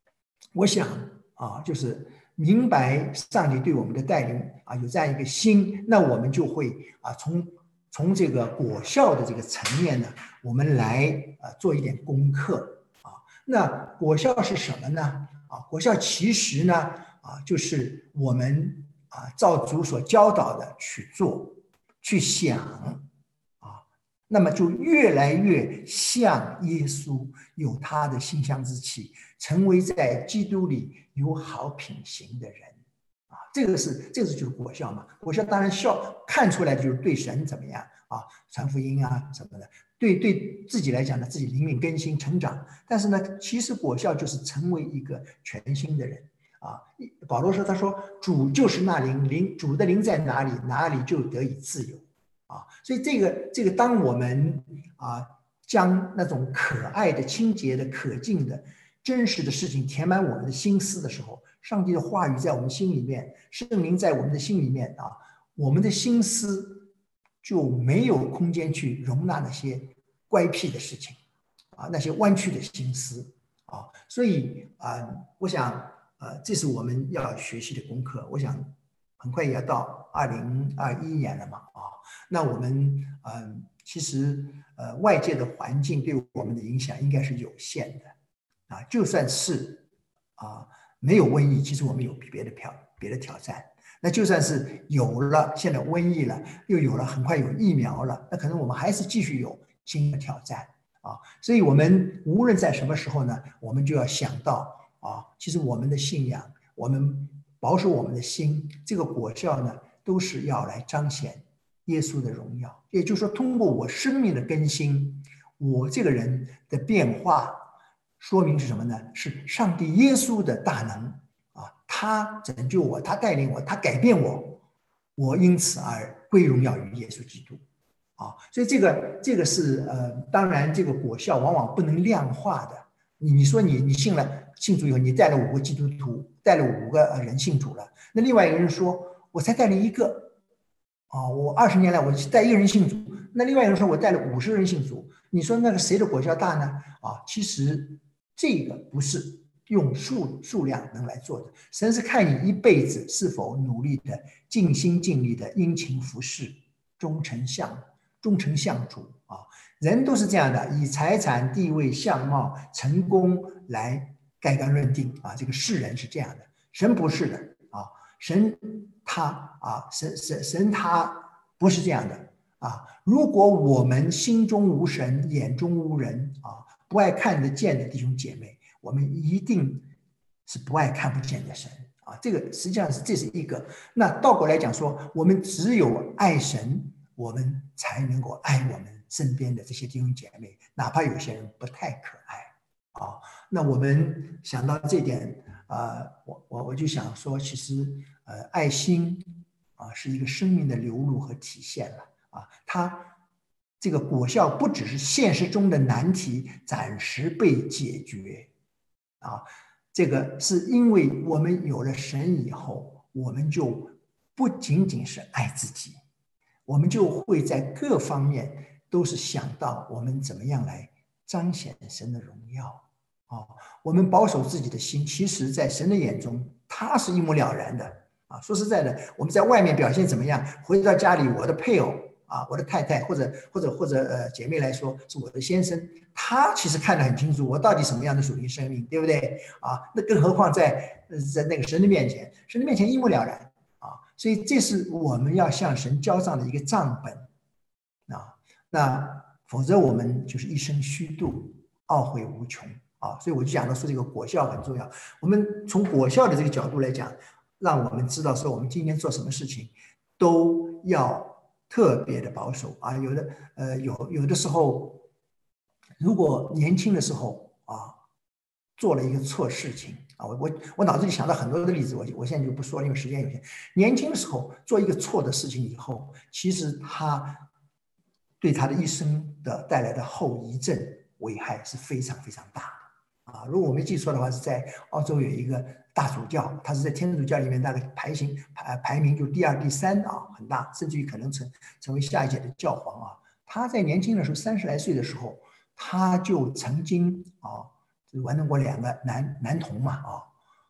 我想啊，就是明白上帝对我们的带领啊，有这样一个心，那我们就会啊，从从这个果效的这个层面呢，我们来啊做一点功课啊。那果效是什么呢？啊，果效其实呢啊，就是我们啊照主所教导的去做、去想啊，那么就越来越像耶稣，有他的馨香之气，成为在基督里有好品行的人啊。这个是这个是就是果效嘛。果效当然效看出来就是对神怎么样啊，传福音啊什么的。对对自己来讲呢，自己灵命更新成长。但是呢，其实果效就是成为一个全新的人啊。保罗说：“他说主就是那灵，灵主的灵在哪里，哪里就得以自由。”啊，所以这个这个，当我们啊将那种可爱的、清洁的、可敬的、真实的事情填满我们的心思的时候，上帝的话语在我们心里面，圣灵在我们的心里面啊，我们的心思就没有空间去容纳那些乖僻的事情啊，那些弯曲的心思啊。所以啊，我想呃，这是我们要学习的功课。我想很快也要到二零二一年了嘛啊。那我们嗯、呃，其实呃，外界的环境对我们的影响应该是有限的啊。就算是啊没有瘟疫，其实我们有别的挑别的挑战。那就算是有了现在瘟疫了，又有了很快有疫苗了，那可能我们还是继续有新的挑战啊。所以我们无论在什么时候呢，我们就要想到啊，其实我们的信仰，我们保守我们的心，这个果效呢，都是要来彰显耶稣的荣耀。也就是说，通过我生命的更新，我这个人的变化，说明是什么呢？是上帝耶稣的大能啊，他拯救我，他带领我，他改变我，我因此而归荣耀于耶稣基督啊。所以这个这个是呃，当然这个果效往往不能量化的。你你说你你信了信主以后，你带了五个基督徒，带了五个人信主了，那另外一个人说，我才带了一个。啊、哦，我二十年来我带一个人信主，那另外一个人说我带了五十人信主，你说那个谁的果效大呢？啊，其实这个不是用数数量能来做的，神是看你一辈子是否努力的、尽心尽力的殷勤服侍、忠诚向忠诚向主啊。人都是这样的，以财产、地位、相貌、成功来盖棺论定啊。这个世人是这样的，神不是的啊。神他啊，神神神他不是这样的啊。如果我们心中无神，眼中无人啊，不爱看得见的弟兄姐妹，我们一定是不爱看不见的神啊。这个实际上是这是一个。那倒过来讲说，我们只有爱神，我们才能够爱我们身边的这些弟兄姐妹，哪怕有些人不太可爱啊。那我们想到这点。呃，我我我就想说，其实呃，爱心啊是一个生命的流露和体现了啊。它这个果效不只是现实中的难题暂时被解决啊，这个是因为我们有了神以后，我们就不仅仅是爱自己，我们就会在各方面都是想到我们怎么样来彰显神的荣耀。啊，我们保守自己的心，其实在神的眼中，他是一目了然的啊。说实在的，我们在外面表现怎么样，回到家里，我的配偶啊，我的太太，或者或者或者呃姐妹来说，是我的先生，他其实看得很清楚，我到底什么样的属灵生命，对不对啊？那更何况在在那个神的面前，神的面前一目了然啊。所以这是我们要向神交账的一个账本啊。那否则我们就是一生虚度，懊悔无穷。啊，所以我就讲到说这个果效很重要。我们从果效的这个角度来讲，让我们知道说我们今天做什么事情都要特别的保守啊。有的呃有有的时候，如果年轻的时候啊做了一个错事情啊，我我我脑子里想到很多的例子，我我现在就不说了，因为时间有限。年轻的时候做一个错的事情以后，其实他对他的一生的带来的后遗症危害是非常非常大的。啊，如果我没记错的话，是在澳洲有一个大主教，他是在天主教里面大概排行排排名就第二、第三啊，很大，甚至于可能成成为下一届的教皇啊。他在年轻的时候，三十来岁的时候，他就曾经啊玩弄过两个男男童嘛啊，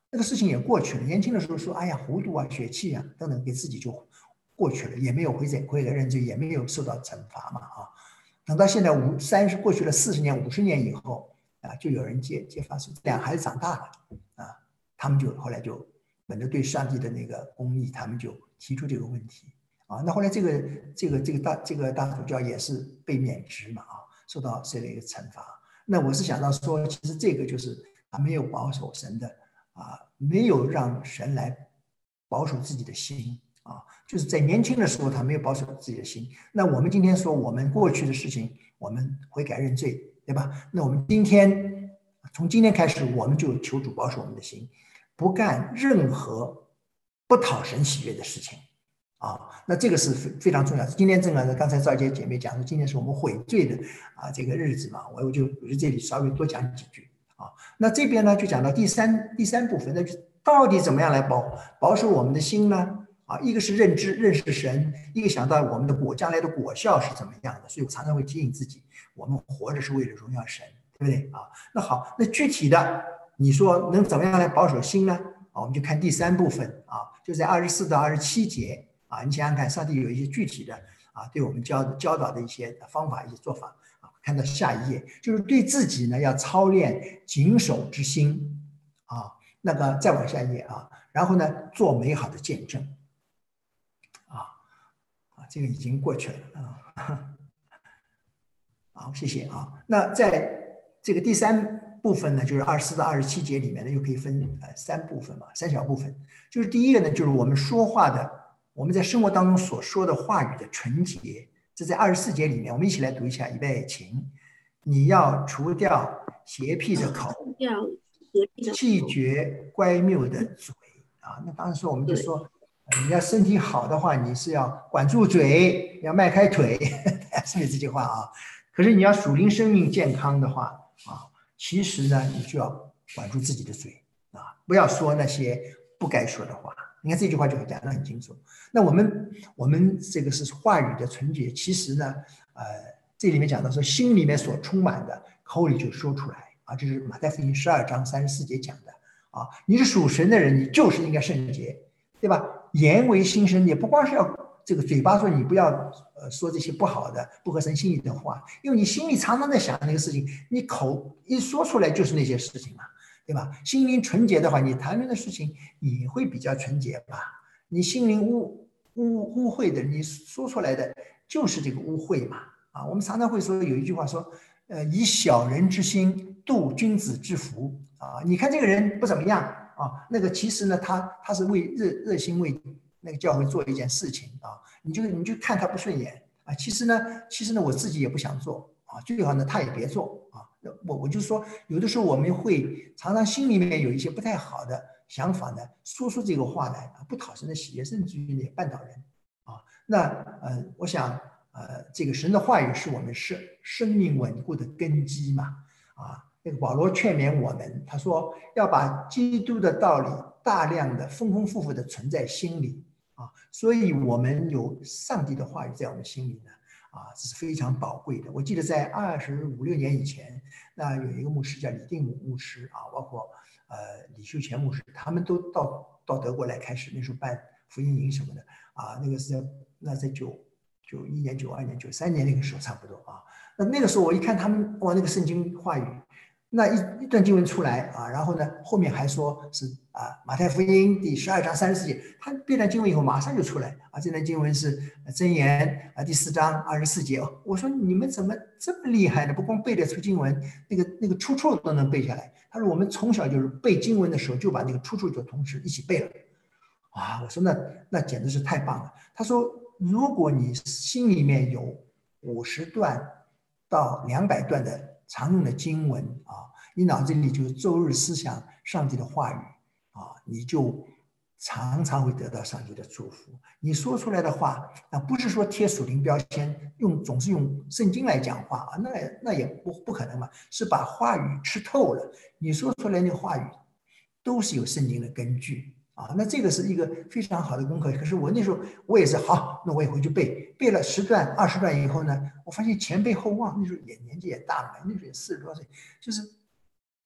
那个事情也过去了。年轻的时候说，哎呀，糊涂啊，血气啊，等等，给自己就过去了，也没有悔改悔改认罪，也没有受到惩罚嘛啊。等到现在五三十过去了四十年、五十年以后啊，就有人揭揭发说，这俩孩子长大了啊，他们就后来就本着对上帝的那个公义，他们就提出这个问题啊。那后来这个这个这个大这个大主教也是被免职嘛啊，受到这类的惩罚。那我是想到说，其实这个就是他没有保守神的啊，没有让神来保守自己的心啊，就是在年轻的时候他没有保守自己的心。那我们今天说我们过去的事情，我们悔改认罪，对吧？那我们今天从今天开始，我们就求主保守我们的心，不干任何不讨神喜悦的事情。啊，那这个是非非常重要的。今天正好是刚才赵姐姐妹讲说，今天是我们悔罪的啊这个日子嘛，我我就我就这里稍微多讲几句啊。那这边呢就讲到第三第三部分，那就到底怎么样来保保守我们的心呢？啊，一个是认知认识神，一个想到我们的果将来的果效是怎么样的，所以我常常会提醒自己，我们活着是为了荣耀神，对不对啊？那好，那具体的你说能怎么样来保守心呢？啊，我们就看第三部分啊，就在二十四到二十七节。啊，你想想看，上帝有一些具体的啊，对我们教教导的一些方法、一些做法啊。看到下一页，就是对自己呢要操练谨守之心啊。那个再往下一页啊，然后呢做美好的见证啊啊，这个已经过去了啊。好，谢谢啊。那在这个第三部分呢，就是二十四到二十七节里面呢，又可以分呃三部分嘛，三小部分。就是第一个呢，就是我们说话的。我们在生活当中所说的话语的纯洁，这在二十四节里面，我们一起来读一下，预备起。你要除掉邪僻的口，弃绝乖谬的嘴啊。那当时我们就说，你要身体好的话，你是要管住嘴，要迈开腿，是不是这句话啊？可是你要属灵生命健康的话啊，其实呢，你就要管住自己的嘴啊，不要说那些不该说的话。你看这句话就讲得很清楚。那我们我们这个是话语的纯洁，其实呢，呃，这里面讲到说，心里面所充满的，口里就说出来啊。这是马太福音十二章三十四节讲的啊。你是属神的人，你就是应该圣洁，对吧？言为心生，也不光是要这个嘴巴说你不要呃说这些不好的、不合神心意的话，因为你心里常常在想那个事情，你口一说出来就是那些事情嘛。对吧？心灵纯洁的话，你谈论的事情也会比较纯洁吧？你心灵污污污秽的，你说出来的就是这个污秽嘛？啊，我们常常会说有一句话说，呃，以小人之心度君子之腹啊。你看这个人不怎么样啊，那个其实呢，他他是为热热心为那个教会做一件事情啊，你就你就看他不顺眼啊。其实呢，其实呢，我自己也不想做啊，最好呢，他也别做啊。我我就说，有的时候我们会常常心里面有一些不太好的想法呢，说出这个话来啊，不讨神的喜悦，甚至于也绊倒人啊。那呃，我想呃，这个神的话语是我们生生命稳固的根基嘛啊。那个保罗劝勉我们，他说要把基督的道理大量的丰丰富富的存在心里啊，所以我们有上帝的话语在我们心里呢。啊，这是非常宝贵的。我记得在二十五六年以前，那有一个牧师叫李定武牧师啊，包括呃李秀全牧师，他们都到到德国来开始那时候办福音营什么的啊。那个是在那在九九一年、九二年、九三年那个时候差不多啊。那那个时候我一看他们哇，那个圣经话语，那一一段经文出来啊，然后呢后面还说是啊马太福音第十二章三十四节，他背段经文以后马上就出来啊，这段经文是箴言啊第四章二十四节。我说你们怎么这么厉害呢？不光背得出经文，那个那个出处都能背下来。他说我们从小就是背经文的时候就把那个出处就同时一起背了。啊，我说那那简直是太棒了。他说如果你心里面有五十段到两百段的常用的经文啊，你脑子里就周日思想上帝的话语啊，你就常常会得到上帝的祝福。你说出来的话，那不是说贴属灵标签，用总是用圣经来讲话啊，那那也不不可能嘛，是把话语吃透了。你说出来的话语都是有圣经的根据啊，那这个是一个非常好的功课。可是我那时候我也是好，那我也回去背，背了十段、二十段以后呢，我发现前背后忘。那时候也年纪也大了，那时候也四十多岁，就是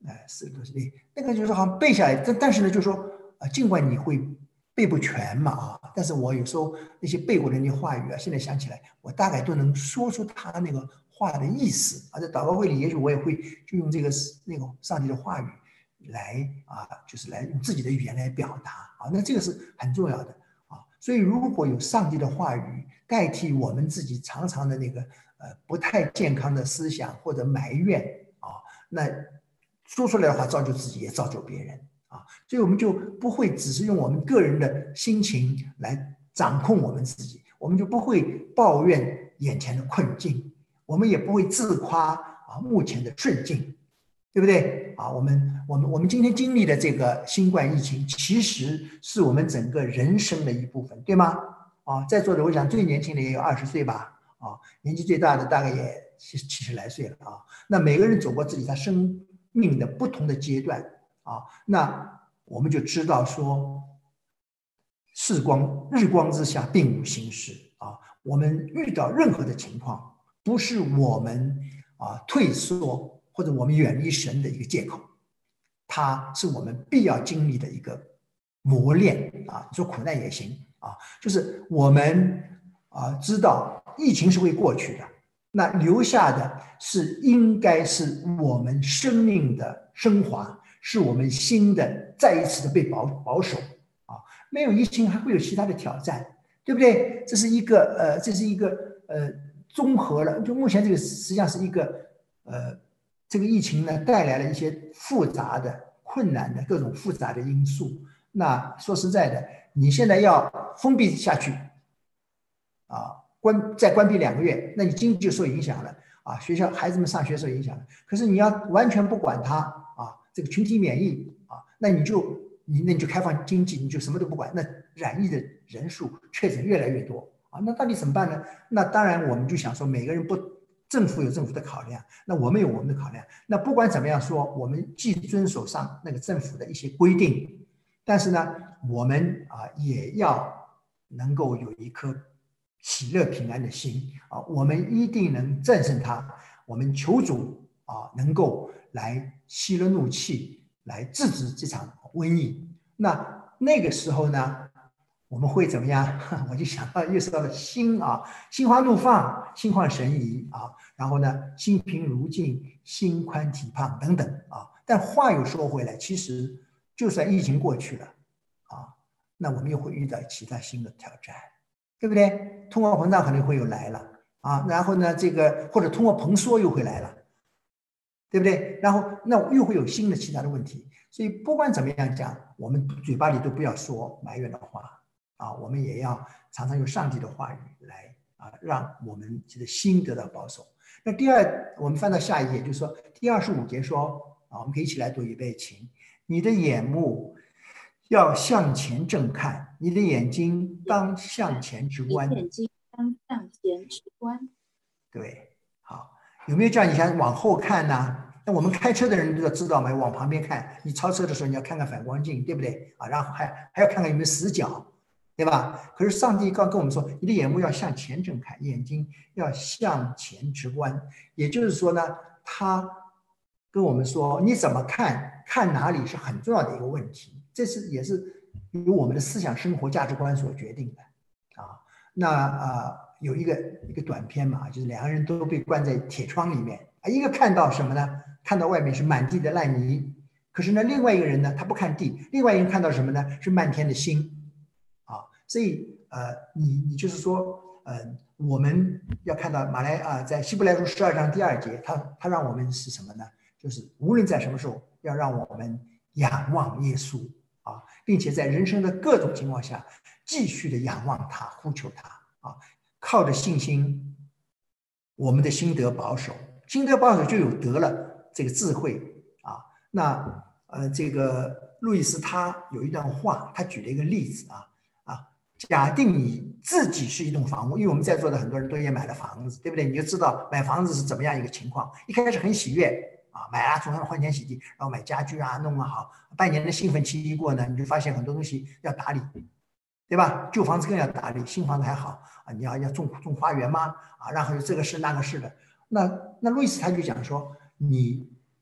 哎，四个多是对，那个就是好像背下来，但但是呢，就是说，呃，尽管你会背不全嘛啊，但是我有时候那些背过的那些话语啊，现在想起来，我大概都能说出他那个话的意思啊。在祷告会里，也许我也会就用这个那个上帝的话语来啊，就是来用自己的语言来表达啊。那这个是很重要的啊。所以如果有上帝的话语代替我们自己常常的那个呃不太健康的思想或者埋怨啊，那说出来的话造就自己，也造就别人啊，所以我们就不会只是用我们个人的心情来掌控我们自己，我们就不会抱怨眼前的困境，我们也不会自夸啊目前的顺境，对不对啊？我们我们我们今天经历的这个新冠疫情，其实是我们整个人生的一部分，对吗？啊，在座的我想最年轻的也有二十岁吧，啊，年纪最大的大概也七七十来岁了啊。那每个人走过自己他生命的不同的阶段啊，那我们就知道说，日光日光之下并无新事啊。我们遇到任何的情况，不是我们啊退缩或者我们远离神的一个借口，它是我们必要经历的一个磨练啊。你说苦难也行啊，就是我们啊知道疫情是会过去的。那留下的是应该是我们生命的升华，是我们心的再一次的被保保守啊。没有疫情还会有其他的挑战，对不对？这是一个呃，这是一个呃综合了，就目前这个实际上是一个呃这个疫情呢带来了一些复杂的、困难的各种复杂的因素。那说实在的，你现在要封闭下去啊。关再关闭两个月，那你经济就受影响了啊，学校孩子们上学受影响了。可是你要完全不管它啊，这个群体免疫啊，那你就你那你就开放经济，你就什么都不管，那染疫的人数确诊越来越多啊，那到底怎么办呢？那当然我们就想说，每个人不，政府有政府的考量，那我们有我们的考量。那不管怎么样说，我们既遵守上那个政府的一些规定，但是呢，我们啊也要能够有一颗喜乐平安的心啊，我们一定能战胜它。我们求主啊，能够来息了怒气，来制止这场瘟疫。那那个时候呢，我们会怎么样？我就想到又是到了心啊，心花怒放，心旷神怡啊，然后呢，心平如镜，心宽体胖等等啊。但话又说回来，其实就算疫情过去了啊，那我们又会遇到其他新的挑战。对不对？通货膨胀可能会有来了啊，然后呢，这个或者通货膨缩又会来了，对不对？然后那又会有新的其他的问题，所以不管怎么样讲，我们嘴巴里都不要说埋怨的话啊，我们也要常常用上帝的话语来啊，让我们这个心得到保守。那第二，我们翻到下一页，就是说第二十五节说啊，我们可以一起来读预备起，你的眼目要向前正看，你的眼睛当向前直观。 眼睛当向前直观。 对，好，有没有叫你想往后看呢？那我们开车的人都要知道嘛，往旁边看。你超车的时候，你要看看反光镜，对不对啊？然后还还要看看有没有死角，对吧？可是上帝刚跟我们说，你的眼目要向前正看，眼睛要向前直观。也就是说呢，他跟我们说，你怎么看，看哪里是很重要的一个问题。这是也是由我们的思想、生活、价值观所决定的啊。那啊、呃，有一个一个短片嘛，就是两个人都被关在铁窗里面啊，一个看到什么呢？看到外面是满地的烂泥，可是呢，另外一个人呢，他不看地，另外一个人看到什么呢？是漫天的星啊。所以呃，你你就是说，呃，我们要看到马来啊、呃，在希伯来书十二章第二节，他他让我们是什么呢？就是无论在什么时候，要让我们仰望耶稣啊，并且在人生的各种情况下，继续的仰望他，呼求他啊，靠着信心，我们的心得保守，心得保守就有得了这个智慧啊。那呃，这个路易斯他有一段话，他举了一个例子啊啊，假定你自己是一栋房屋，因为我们在座的很多人都也买了房子，对不对？你就知道买房子是怎么样一个情况，一开始很喜悦。啊，买啊，总要换钱洗地，然后买家具啊，弄啊好，半年的兴奋期一过呢，你就发现很多东西要打理，对吧？旧房子更要打理，新房子还好啊，你要要种种花园吗？啊，然后有这个事那个事的。那那路易斯他就讲说，你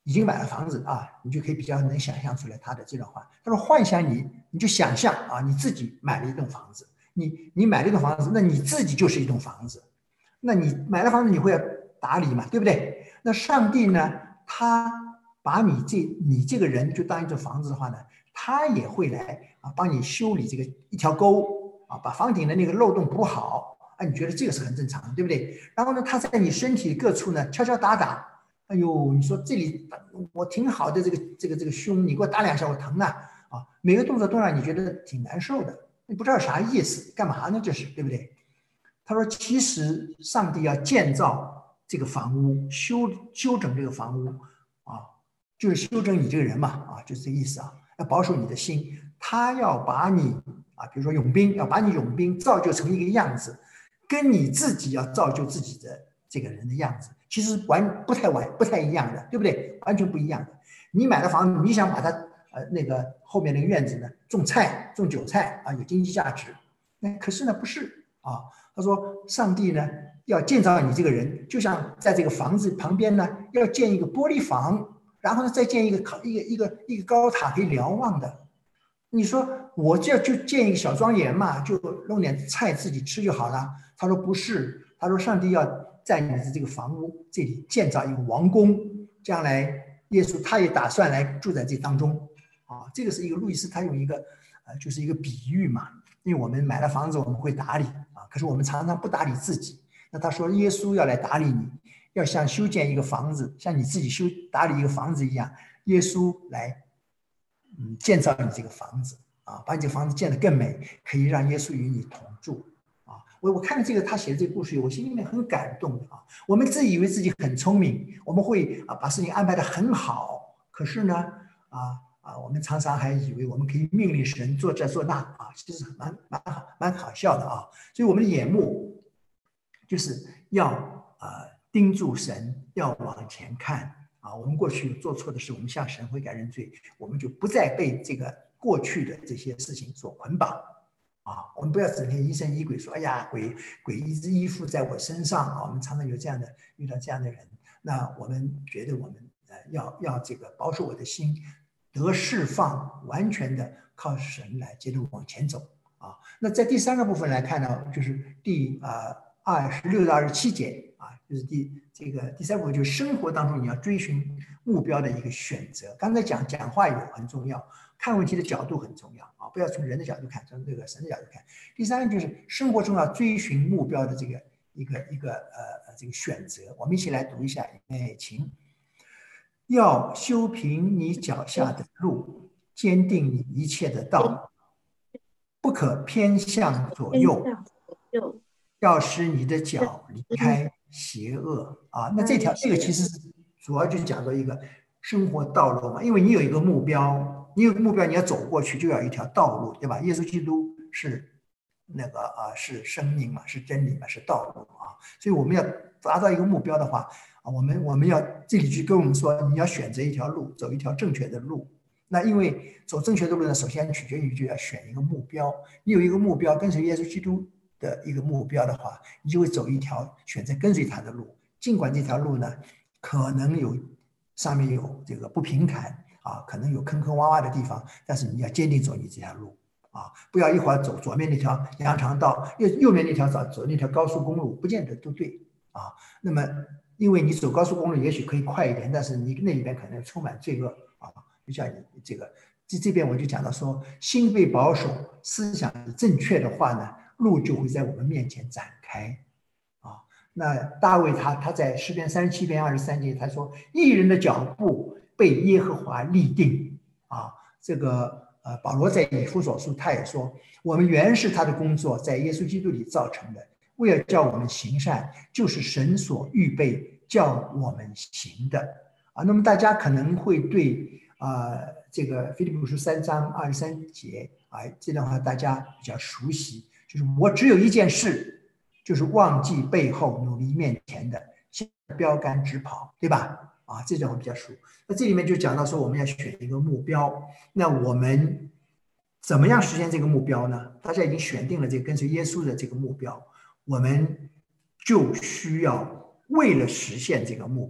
已经买了房子啊，你就可以比较能想象出来他的这段话。他说幻想你，你就想象啊，你自己买了一栋房子，你你买了一栋房子，那你自己就是一栋房子，那你买了房子你会要打理嘛，对不对？那上帝呢，他把你这你这个人就当一座房子的话呢，他也会来啊帮你修理这个一条沟啊，把房顶的那个漏洞补好啊，你觉得这个是很正常的，对不对？然后呢，他在你身体各处呢敲敲打打。哎呦，你说这里我挺好的，这个这个这个胸，你给我打两下，我疼啊！啊，每个动作都让你觉得挺难受的，你不知道啥意思，干嘛呢？这是对不对？他说，其实上帝要建造这个房屋，修修整这个房屋啊，就是修整你这个人嘛，啊，就是这个意思啊，要保守你的心，他要把你啊，比如说勇兵，要把你勇兵造就成一个样子，跟你自己要造就自己的这个人的样子。其实完不太完不太一样的，对不对？完全不一样的。你买了房子，你想把它呃那个后面那个院子呢种菜种韭菜啊，有经济价值。那可是呢不是啊。他说上帝呢要建造你这个人，就像在这个房子旁边呢要建一个玻璃房，然后呢再建一个一个一个一个高塔可以瞭望的。你说我这就建一个小庄园嘛，就弄点菜自己吃就好了。他说不是，他说上帝要在你的这个房屋这里建造一个王宫，将来耶稣他也打算来住在这当中啊。这个是一个路易斯他用一个呃就是一个比喻嘛，因为我们买了房子我们会打理啊，可是我们常常不打理自己。那他说耶稣要来打理你，要像修建一个房子，像你自己修打理一个房子一样，耶稣来嗯建造你这个房子啊，把你这个房子建得更美，可以让耶稣与你同住。我我看了这个他写的这个故事，我心里面很感动的啊。我们自以为自己很聪明，我们会啊把事情安排得很好，可是呢啊啊，我们常常还以为我们可以命令神做这做那啊，其实蛮蛮好蛮好笑的啊。所以我们的眼目就是要啊盯住神，要往前看啊。我们过去做错的事，我们向神悔改认罪，我们就不再被这个过去的这些事情所捆绑。啊，我们不要整天疑神疑鬼，说哎呀，鬼鬼一直依附在我身上啊。我们常常有这样的遇到这样的人，那我们觉得我们呃要要这个保守我的心得释放，完全的靠神来接着往前走啊。那在第三个部分来看呢，就是第啊二十六到二十七节啊，就是第这个第三部分，就是生活当中你要追寻目标的一个选择。刚才讲讲话有很重要。看问题的角度很重要啊，不要从人的角度看，从这个神的角度看。第三个就是生活中要追寻目标的这个一个一个呃这个选择。我们一起来读一下，哎，请。要修平你脚下的路，坚定你一切的道，不可偏向左右，要使你的脚离开邪恶啊。那这条这个其实主要就讲到一个生活道路嘛，因为你有一个目标。你有目标，你要走过去，就要一条道路，对吧？耶稣基督是那个啊，是生命嘛，是真理嘛，是道路啊。所以我们要达到一个目标的话啊，我们我们要这里就跟我们说，你要选择一条路，走一条正确的路。那因为走正确的路呢，首先取决于就要选一个目标。你有一个目标，跟随耶稣基督的一个目标的话，你就会走一条选择跟随他的路。尽管这条路呢，可能有上面有这个不平坦。啊，可能有坑坑洼洼的地方，但是你要坚定走你这条路啊，不要一会儿走左面那条羊肠道，右右面那条走走那条高速公路，不见得都对啊。那么，因为你走高速公路也许可以快一点，但是你那里边可能充满罪恶啊。就像你这个这这边我就讲到说，心被保守，思想正确的话呢，路就会在我们面前展开啊。那大卫他他在诗篇三十七篇二十三节他说，义人的脚步被耶和华立定啊，这个呃，保罗在以弗所书他也说，我们原是他的工作，在耶稣基督里造成的，为了叫我们行善，就是神所预备叫我们行的啊。那么大家可能会对啊、呃、这个腓立比书三章二十三节啊这段话大家比较熟悉，就是我只有一件事，就是忘记背后，努力面前的，向标杆直跑，对吧？啊，这种我比较熟。那这里面就讲到说，我们要选一个目标。那我们怎么样实现这个目标呢？大家已经选定了这个跟随耶稣的这个目标，我们就需要为了实现这个目标，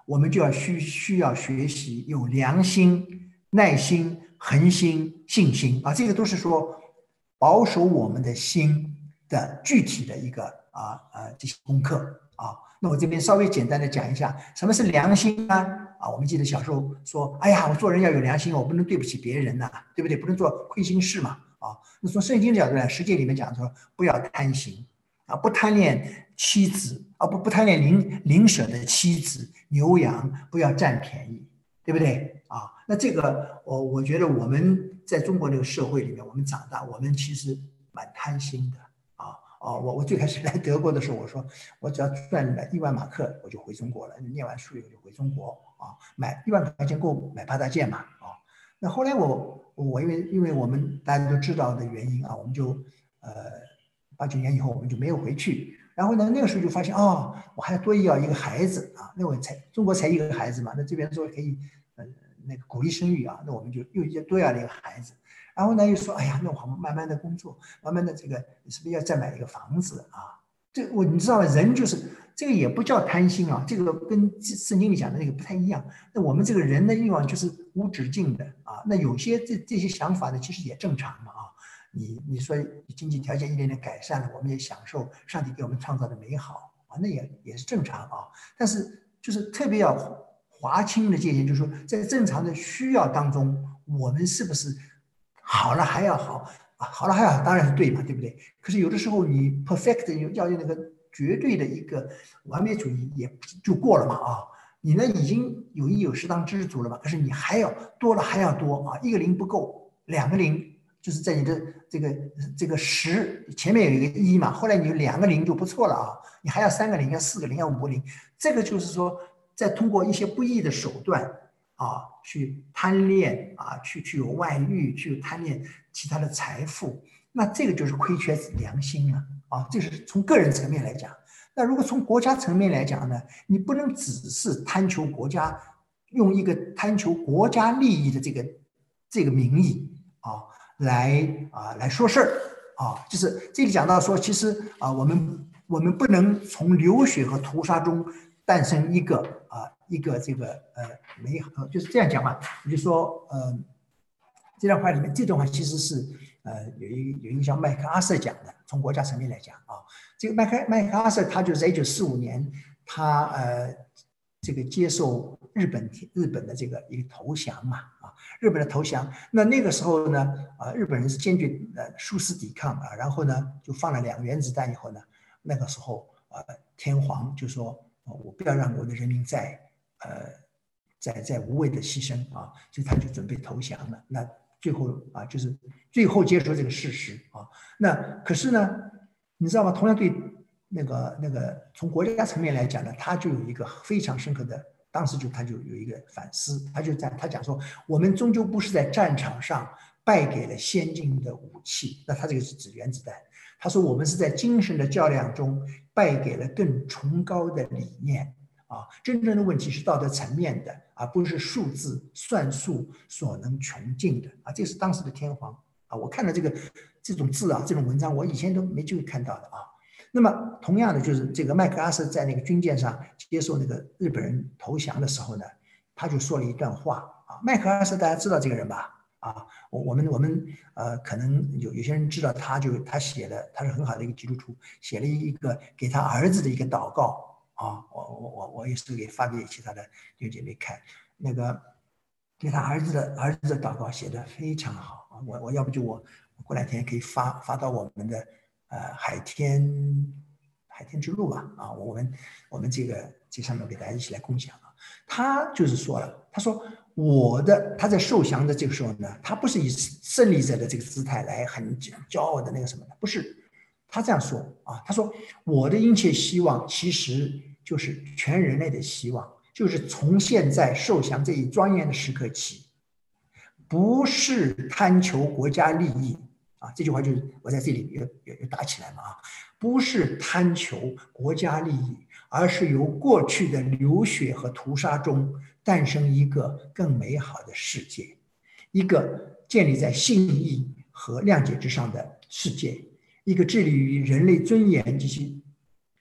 我们就要需需要学习有良心、耐心、恒心、信心啊，这个都是说保守我们的心的具体的一个啊啊这些功课啊。那我这边稍微简单的讲一下，什么是良心呢？啊，我们记得小时候说，哎呀，我做人要有良心，我不能对不起别人呐、啊，对不对？不能做亏心事嘛。啊，那从圣经的角度来，十诫里面讲说，不要贪心啊，不贪恋妻子啊，不不贪恋邻邻舍的妻子、牛羊，不要占便宜，对不对啊？那这个，我我觉得我们在中国这个社会里面，我们长大，我们其实蛮贪心的啊。哦，我我最开始来德国的时候，我说我只要赚了一万马克，我就回中国了。念完书以后就回中国啊，买一万块钱够买八大件嘛啊。那后来我我因为因为我们大家都知道的原因啊，我们就呃八九年以后我们就没有回去。然后呢，那个时候就发现哦，我还多要一个孩子啊，那我才中国才一个孩子嘛，那这边说可以呃那个鼓励生育啊，那我们就又多要了一个孩子。然后呢，又说，哎呀，那我慢慢的工作，慢慢的这个是不是要再买一个房子啊？这我你知道吗？人就是这个也不叫贪心啊，这个跟圣经里讲的那个不太一样。那我们这个人的欲望就是无止境的啊。那有些这这些想法呢，其实也正常嘛啊。你你说经济条件一点点改善了，我们也享受上帝给我们创造的美好啊，那也也是正常啊。但是就是特别要划清的界限，就是说在正常的需要当中，我们是不是？好了还要好啊，好了还要好，当然是对嘛，对不对？可是有的时候你 perfect 要用那个绝对的一个完美主义也就过了嘛啊，你呢已经有一有适当知足了嘛，可是你还要多了还要多啊，一个零不够，两个零就是在你的这个这个十前面有一个一嘛，后来你有两个零就不错了啊，你还要三个零，要四个零，要五个零，这个就是说在通过一些不义的手段。啊，去贪恋啊，去去有外遇，去贪恋其他的财富，那这个就是亏缺良心了啊！这是从个人层面来讲。那如果从国家层面来讲呢，你不能只是贪求国家用一个贪求国家利益的这个这个名义啊，来啊来说事儿啊，就是这里讲到说，其实啊，我们我们不能从流血和屠杀中诞生一个啊。一个这个呃美好，就是这样讲嘛，我就说呃这段话里面这段话其实是呃有一有一个叫麦克阿瑟讲的，从国家层面来讲啊，这个麦克麦克阿瑟他就是在一九四五年他呃这个接受日本日本的这个一个投降嘛啊，日本的投降，那那个时候呢啊日本人是坚决呃殊死抵抗啊，然后呢就放了两个原子弹以后呢，那个时候呃天皇就说、哦、我不要让我的人民在呃，在在无谓的牺牲啊，所以他就准备投降了。那最后啊，就是最后接受这个事实啊。那可是呢，你知道吗？同样对那个那个从国家层面来讲呢，他就有一个非常深刻的，当时就他就有一个反思，他就在他讲说，我们终究不是在战场上败给了先进的武器，那他这个是指原子弹。他说我们是在精神的较量中败给了更崇高的理念。啊，真正的问题是道德层面的，而不是数字算术所能穷尽的啊！这是当时的天皇啊，我看到这个这种字啊，这种文章，我以前都没机会看到的啊。那么同样的，就是这个麦克阿瑟在那个军舰上接受那个日本人投降的时候呢，他就说了一段话啊。麦克阿瑟大家知道这个人吧？啊，我我们我们呃，可能有有些人知道他，就他写的，他是很好的一个基督徒，写了一个给他儿子的一个祷告。啊，我我我我也是给发给其他的弟兄姐妹看，那个给他儿子的儿子的祷告写的非常好啊，我我要不就我过两天可以发发到我们的呃海天海天之路吧啊，我们我们这个这上面给大家一起来共享啊。他就是说了，他说我的他在受降的这个时候呢，他不是以胜利者的这个姿态来很骄傲的那个什么的，不是。他这样说啊，他说我的殷切希望其实就是全人类的希望，就是从现在受降这一庄严的时刻起，不是贪求国家利益啊，这句话就是我在这里又又打起来嘛啊，不是贪求国家利益，而是由过去的流血和屠杀中诞生一个更美好的世界，一个建立在信义和谅解之上的世界。一个致力于人类尊严及其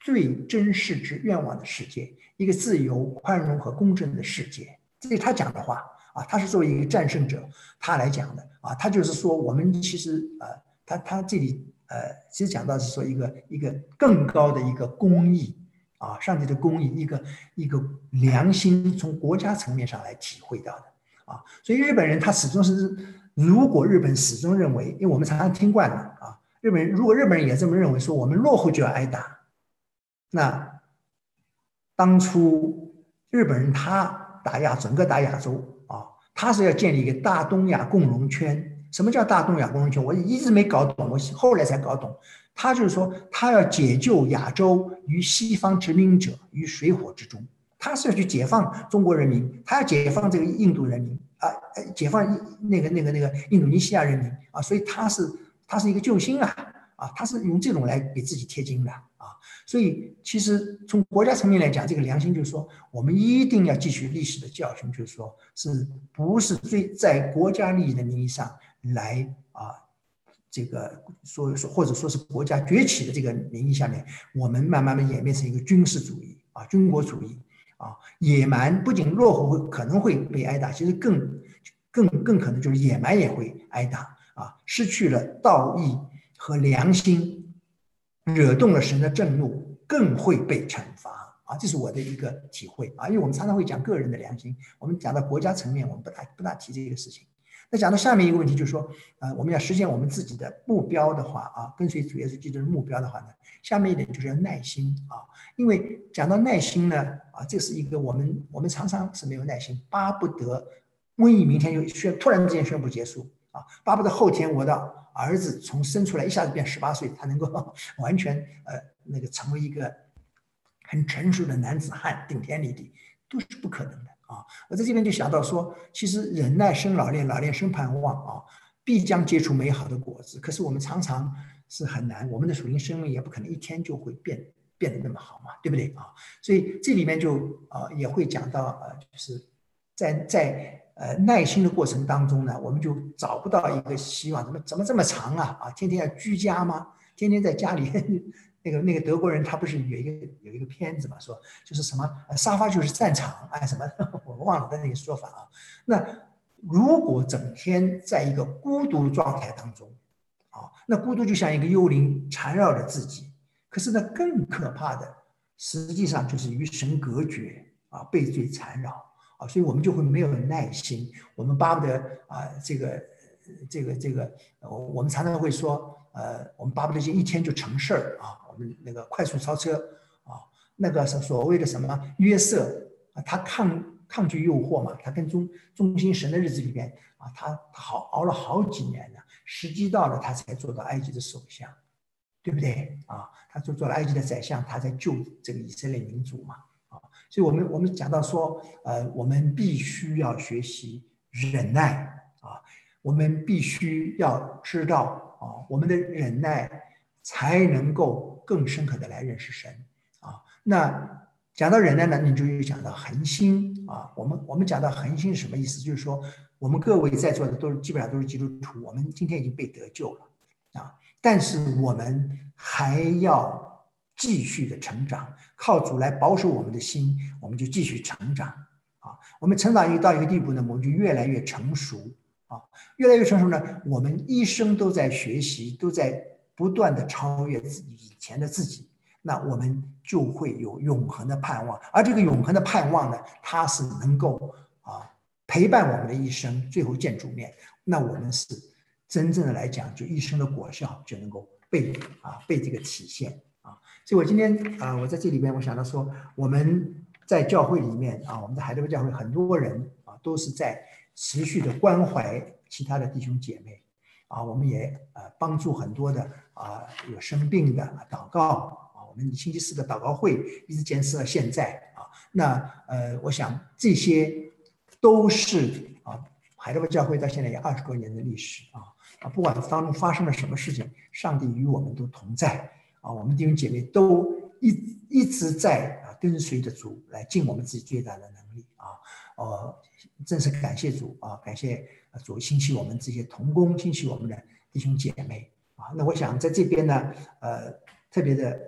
最真实之愿望的世界，一个自由、宽容和公正的世界。这是他讲的话啊，他是作为一个战胜者他来讲的啊，他就是说我们其实呃，他他这里呃，其实讲到是说一个一个更高的一个公义啊，上帝的公义，一个一个良心，从国家层面上来体会到的啊，所以日本人他始终是，如果日本始终认为，因为我们常常听惯了啊，日本人如果日本人也这么认为，说我们落后就要挨打。那当初日本人他打亚整个打亚洲啊，他是要建立一个大东亚共荣圈。什么叫大东亚共荣圈？我一直没搞懂，我后来才搞懂。他就是说，他要解救亚洲于西方殖民者于水火之中，他是要去解放中国人民，他要解放这个印度人民啊，解放那个那个那个印度尼西亚人民啊，所以他是他是一个救星啊啊，他是用这种来给自己贴金的。所以，其实从国家层面来讲，这个良心就是说，我们一定要汲取历史的教训，就是说，是不是最在国家利益的名义上来啊，这个说说或者说是国家崛起的这个名义下面，我们慢慢的演变成一个军事主义啊，军国主义啊，野蛮不仅落后会可能会被挨打，其实更更更可能就是野蛮也会挨打啊，失去了道义和良心。惹动了神的震怒，更会被惩罚啊！这是我的一个体会啊，因为我们常常会讲个人的良心，我们讲到国家层面，我们不大不大提这个事情。那讲到下面一个问题，就是说，呃，我们要实现我们自己的目标的话啊，跟随主耶稣基督的目标的话呢，下面一点就是要耐心啊，因为讲到耐心呢，啊，这是一个我们我们常常是没有耐心，巴不得瘟疫明天就宣突然之间宣布结束啊，巴不得后天我的儿子从生出来一下子变十八岁，他能够完全呃那个成为一个很成熟的男子汉，顶天立地，都是不可能的啊！我在这边就想到说，其实忍耐生老练，老练生盼望啊，必将结出美好的果子。可是我们常常是很难，我们的属灵生命也不可能一天就会变变得那么好嘛，对不对啊？所以这里面就呃也会讲到呃，就是在在。呃，耐心的过程当中呢，我们就找不到一个希望，怎么怎么这么长啊？啊，天天要居家吗？天天在家里，那个那个德国人他不是有一个有一个片子嘛，说就是什么沙发就是战场，哎什么我忘了他那个说法啊。那如果整天在一个孤独状态当中，啊，那孤独就像一个幽灵缠绕着自己。可是呢，更可怕的，实际上就是与神隔绝啊，被罪缠绕。啊，所以我们就会没有耐心，我们巴不得啊，这个这个这个，我们常常会说，呃，我们巴不得这一天就成事儿啊，我们那个快速超车啊，那个是所谓的什么约瑟啊，他抗抗拒诱惑嘛，他跟忠忠心神的日子里边啊，他好熬了好几年呢，时机到了他才做到埃及的首相，对不对啊？他做做了埃及的宰相，他在救这个以色列民族嘛。所以我们我们讲到说，呃，我们必须要学习忍耐啊，我们必须要知道啊，我们的忍耐才能够更深刻的来认识神啊。那讲到忍耐呢，你就又讲到恒心啊。我们我们讲到恒心是什么意思？就是说，我们各位在座的都是基本上都是基督徒，我们今天已经被得救了啊，但是我们还要继续的成长，靠主来保守我们的心，我们就继续成长啊。我们成长一到一个地步呢，我们就越来越成熟啊，越来越成熟呢，我们一生都在学习，都在不断的超越自己以前的自己，那我们就会有永恒的盼望。而这个永恒的盼望呢，它是能够啊陪伴我们的一生，最后见主面。那我们是真正的来讲，就一生的果效就能够被啊被这个体现。所以，我今天啊、呃，我在这里边，我想到说，我们在教会里面啊，我们在海德堡教会很多人啊，都是在持续的关怀其他的弟兄姐妹啊，我们也呃帮助很多的啊有生病的祷告啊，我们星期四的祷告会一直坚持到现在啊，那呃，我想这些都是啊，海德堡教会到现在有二十多年的历史啊啊，不管当中发生了什么事情，上帝与我们都同在。啊，我们弟兄姐妹都一一直在啊跟随着主来尽我们自己最大的能力啊，呃，真是感谢主啊，感谢主兴起我们这些同工，兴起我们的弟兄姐妹啊。那我想在这边呢，呃，特别的呃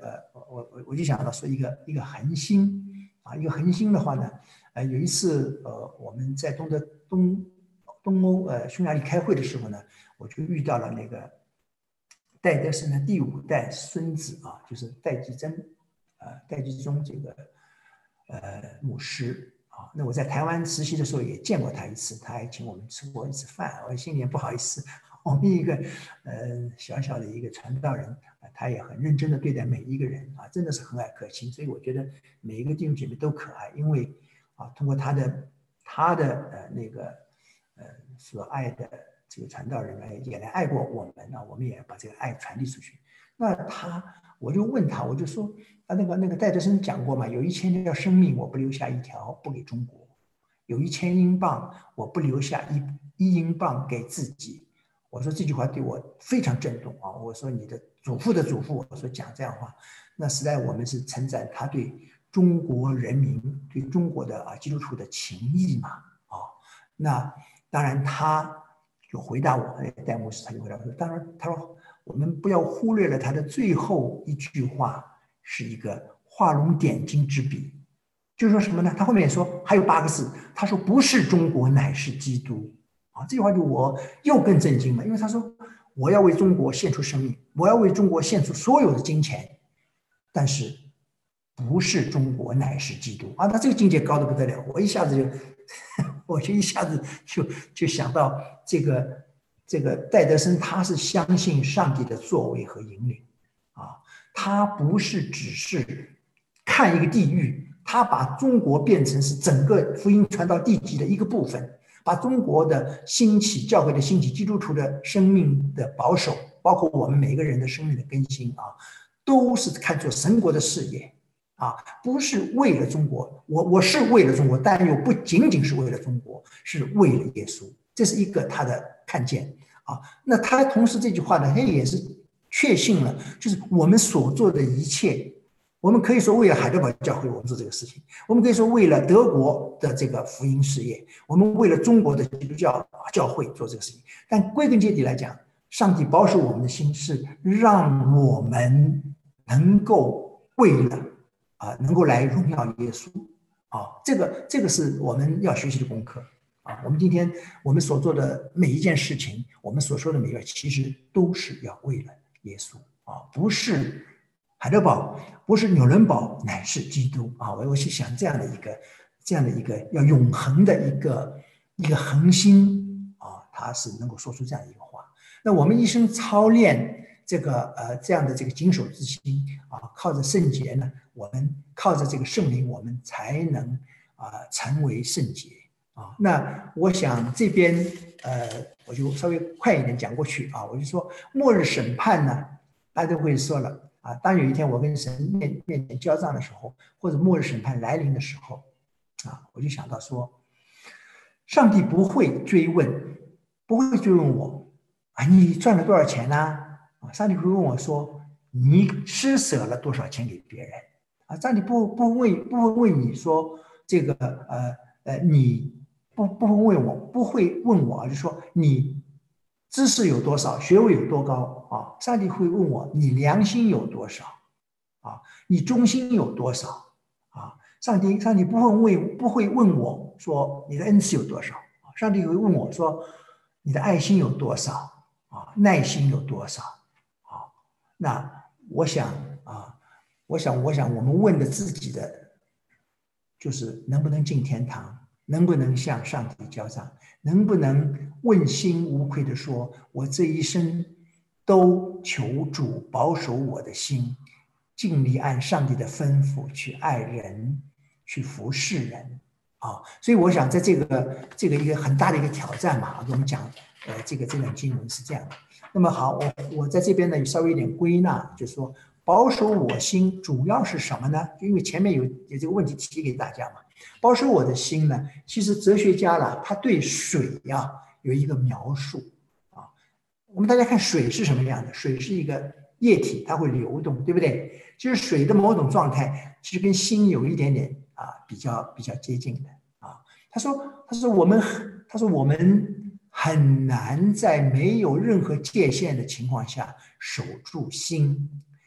我我我就想到说一个一个恒星啊，一个恒星的话呢，呃，有一次呃我们在东德东东欧呃匈牙利开会的时候呢，我就遇到了那个戴德生的第五代孙子啊，就是戴季真，呃，戴季中这个呃牧师。啊，那我在台湾实习的时候也见过他一次，他还请我们吃过一次饭，我心里也不好意思。我们一个呃小小的一个传道人，他也很认真的对待每一个人啊，真的是和蔼可亲。所以我觉得每一个弟兄姐妹都可爱，因为啊，通过他的他的呃那个呃所爱的这个传道人呢，也来爱过我们啊，我们也把这个爱传递出去。那他，我就问他，我就说啊，那个那个戴德生讲过嘛，有一千条生命，我不留下一条不给中国；有一千英镑，我不留下一一英镑给自己。我说这句话对我非常震动啊！我说你的祖父的祖父，我说讲这样的话，那实在我们是称赞他对中国人民、对中国的啊基督徒的情谊嘛啊。那当然他就回答我，戴牧师他就回答说，当然他说。我们不要忽略了他的最后一句话，是一个画龙点睛之笔，就是说什么呢？他后面说还有八个字，他说不是中国，乃是基督啊！这句话就我又更震惊了，因为他说我要为中国献出生命，我要为中国献出所有的金钱，但是不是中国，乃是基督啊！他这个境界高得不得了，我一下子就，我就一下子就就想到这个。这个戴德生他是相信上帝的作为和引领啊，他不是只是看一个地域，他把中国变成是整个福音传到地极的一个部分，把中国的兴起、教会的兴起、基督徒的生命的保守，包括我们每个人的生命的更新啊，都是看作神国的事业啊，不是为了中国。我我是为了中国，但又不仅仅是为了中国，是为了耶稣。这是一个他的看见啊，那他同时这句话呢，他也是确信了，就是我们所做的一切，我们可以说为了海德堡教会我们做这个事情，我们可以说为了德国的这个福音事业，我们为了中国的基督教教会做这个事情。但归根结底来讲，上帝保守我们的心是让我们能够为了啊，能够来荣耀耶稣啊，这个这个是我们要学习的功课。啊，我们今天我们所做的每一件事情，我们所说的每一个，其实都是要为了耶稣啊，不是海德堡，不是纽伦堡，乃是基督啊！我我去想这样的一个这样的一个要永恒的一个一个恒心啊，他是能够说出这样一个话。那我们一生操练这个呃这样的这个谨守之心啊，靠着圣洁呢，我们靠着这个圣灵，我们才能啊成为圣洁。啊，那我想这边呃，我就稍微快一点讲过去啊。我就说末日审判呢，大家都会说了啊。当有一天我跟神面面前交账的时候，或者末日审判来临的时候，啊，我就想到说，上帝不会追问，不会追问我啊，你赚了多少钱呢？啊，上帝会问我说，你施舍了多少钱给别人？啊，上帝不不问不会问你说这个呃呃你。不不会问我，不会问我，就说你知识有多少，学位有多高啊？上帝会问我，你良心有多少啊？你忠心有多少啊？上帝上帝不会问不会问我说你的恩赐有多少啊？上帝会问我说你的爱心有多少啊？耐心有多少啊？那我想啊，我想我想我们问的自己的就是能不能进天堂？能不能向上帝交账？能不能问心无愧地说，我这一生都求主保守我的心，尽力按上帝的吩咐去爱人，去服侍人啊！所以我想，在这个这个一个很大的一个挑战嘛，我们讲，呃，这个这段经文是这样的。那么好，我我在这边呢，稍微有点归纳，就是说，保守我心主要是什么呢？因为前面有有这个问题提给大家嘛。保守我的心呢，其实哲学家啦，他对水呀、啊、有一个描述啊。我们大家看水是什么样的？水是一个液体，它会流动，对不对？其实水的某种状态，其实跟心有一点点啊比较比较接近的啊。他说，他说我们，他说我们很难在没有任何界限的情况下守住心，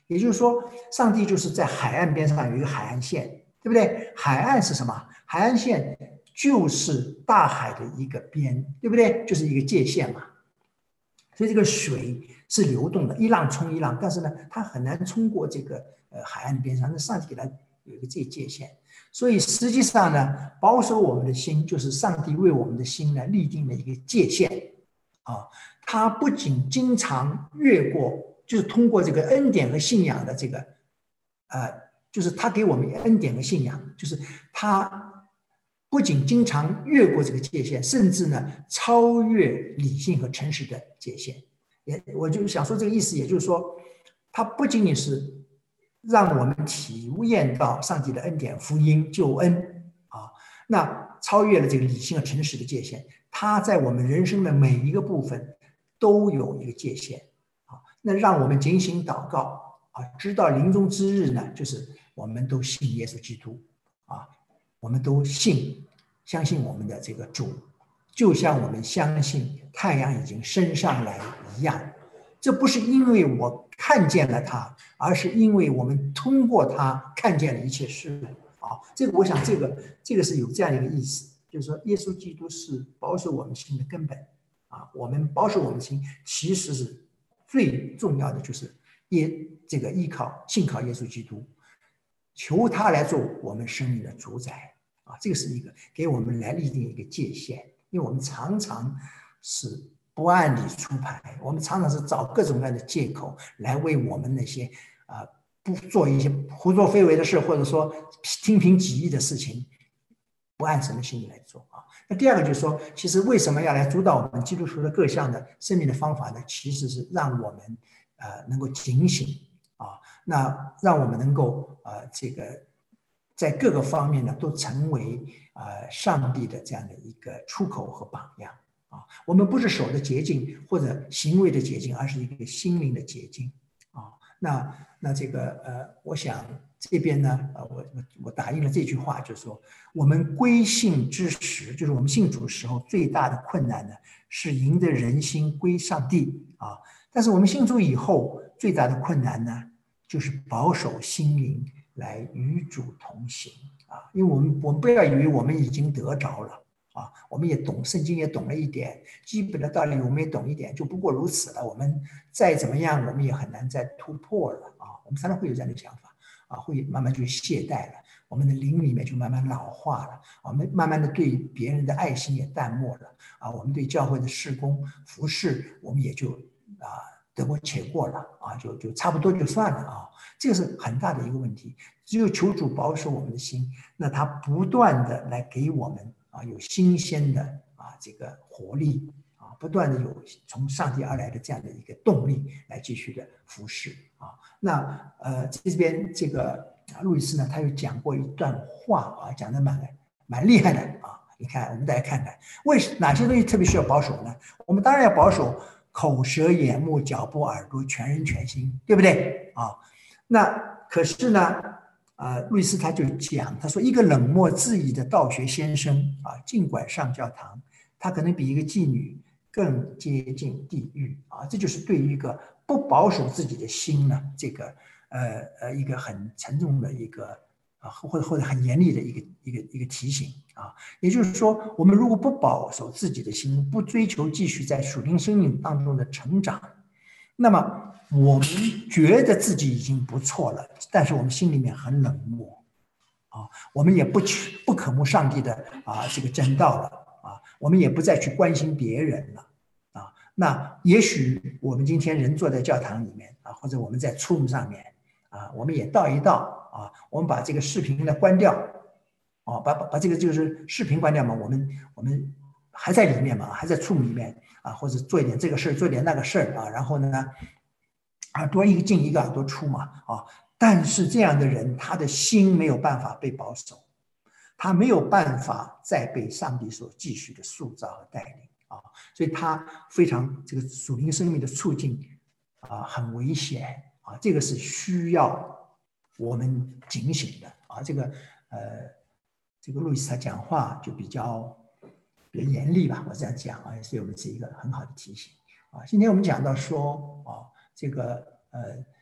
也就是说，上帝就是在海岸边上有一个海岸线，对不对？海岸是什么？海岸线就是大海的一个边，对不对？就是一个界限嘛。所以这个水是流动的，一浪冲一浪，但是呢，它很难冲过这个呃海岸边上。那上帝给它有一个这界限，所以实际上呢，保守我们的心，就是上帝为我们的心呢立定了一个界限啊。他不仅经常越过，就是通过这个恩典和信仰的这个，呃，就是他给我们恩典和信仰，就是他不仅经常越过这个界限，甚至呢超越理性和诚实的界限。也，我就想说这个意思，也就是说，他不仅仅是让我们体验到上帝的恩典、福音、救恩啊，那超越了这个理性和诚实的界限，他在我们人生的每一个部分都有一个界限啊。那让我们警醒祷告啊，直到临终之日呢，就是我们都信耶稣基督啊，我们都信相信我们的这个主，就像我们相信太阳已经升上来一样。这不是因为我看见了他，而是因为我们通过他看见了一切事物啊。这个我想，这个这个是有这样一个意思，就是说，耶稣基督是保守我们心的根本啊。我们保守我们心，其实是最重要的，就是耶这个依靠信靠耶稣基督，求他来做我们生命的主宰啊。这个是一个给我们来立定一个界限，因为我们常常是不按理出牌，我们常常是找各种各样的借口来为我们那些啊、呃、不做一些胡作非为的事，或者说听凭己意的事情，不按神的心意来做啊。那第二个就是说，其实为什么要来主导我们基督徒的各项的生命的方法呢？其实是让我们呃能够警醒啊，那让我们能够呃这个在各个方面呢都成为呃上帝的这样的一个出口和榜样。啊，我们不是手的捷径或者行为的捷径，而是一个心灵的捷径啊。那那这个呃，我想这边呢，呃，我我我打印了这句话，就是说，我们归信之时，就是我们信主时候最大的困难呢，是赢得人心归上帝啊。但是我们信主以后最大的困难呢，就是保守心灵来与主同行啊。因为我们我们不要以为我们已经得着了。啊，我们也懂圣经，也懂了一点基本的道理，我们也懂一点，就不过如此了。我们再怎么样，我们也很难再突破了啊。我们常常会有这样的想法啊，会慢慢就懈怠了，我们的灵里面就慢慢老化了，我们慢慢的对别人的爱心也淡漠了啊。我们对教会的事工服事，我们也就啊得过且过了啊，就就差不多就算了啊。这个是很大的一个问题。只有求主保守我们的心，那他不断的来给我们。啊，有新鲜的啊这个活力啊，不断的有从上帝而来的这样的一个动力来继续的服侍啊。那呃这边这个路易斯呢，他有讲过一段话啊，讲的蛮蛮厉害的啊。你看，我们大家看看，为哪些东西特别需要保守呢？我们当然要保守口舌眼目脚部耳朵全人全心，对不对啊？那可是呢？啊，路易斯他就讲，他说一个冷漠自疑的道学先生啊，尽管上教堂，他可能比一个妓女更接近地狱啊。这就是对于一个不保守自己的心呢，这个呃呃一个很沉重的一个啊，或者或者很严厉的一个一个一个提醒啊。也就是说，我们如果不保守自己的心，不追求继续在属灵生命当中的成长，那么我们觉得自己已经不错了，但是我们心里面很冷漠啊，我们也不去不渴慕上帝的啊这个真道了啊，我们也不再去关心别人了啊。那也许我们今天人坐在教堂里面啊，或者我们在 Zoom 上面啊，我们也道一道啊，我们把这个视频呢关掉啊，把把把这个就是视频关掉嘛，我们我们还在里面嘛，还在 Zoom 里面啊，或者做一点这个事儿，做一点那个事儿啊，然后呢。耳朵一个进一个耳朵出嘛啊，但是这样的人，他的心没有办法被保守，他没有办法再被上帝所继续的塑造和带领啊，所以他非常这个属灵生命的处境啊很危险啊，这个是需要我们警醒的啊。这个呃，这个路易斯他讲话就比较比较严厉吧，我这样讲啊，所以我们是一个很好的提醒啊。今天我们讲到说啊。这个呃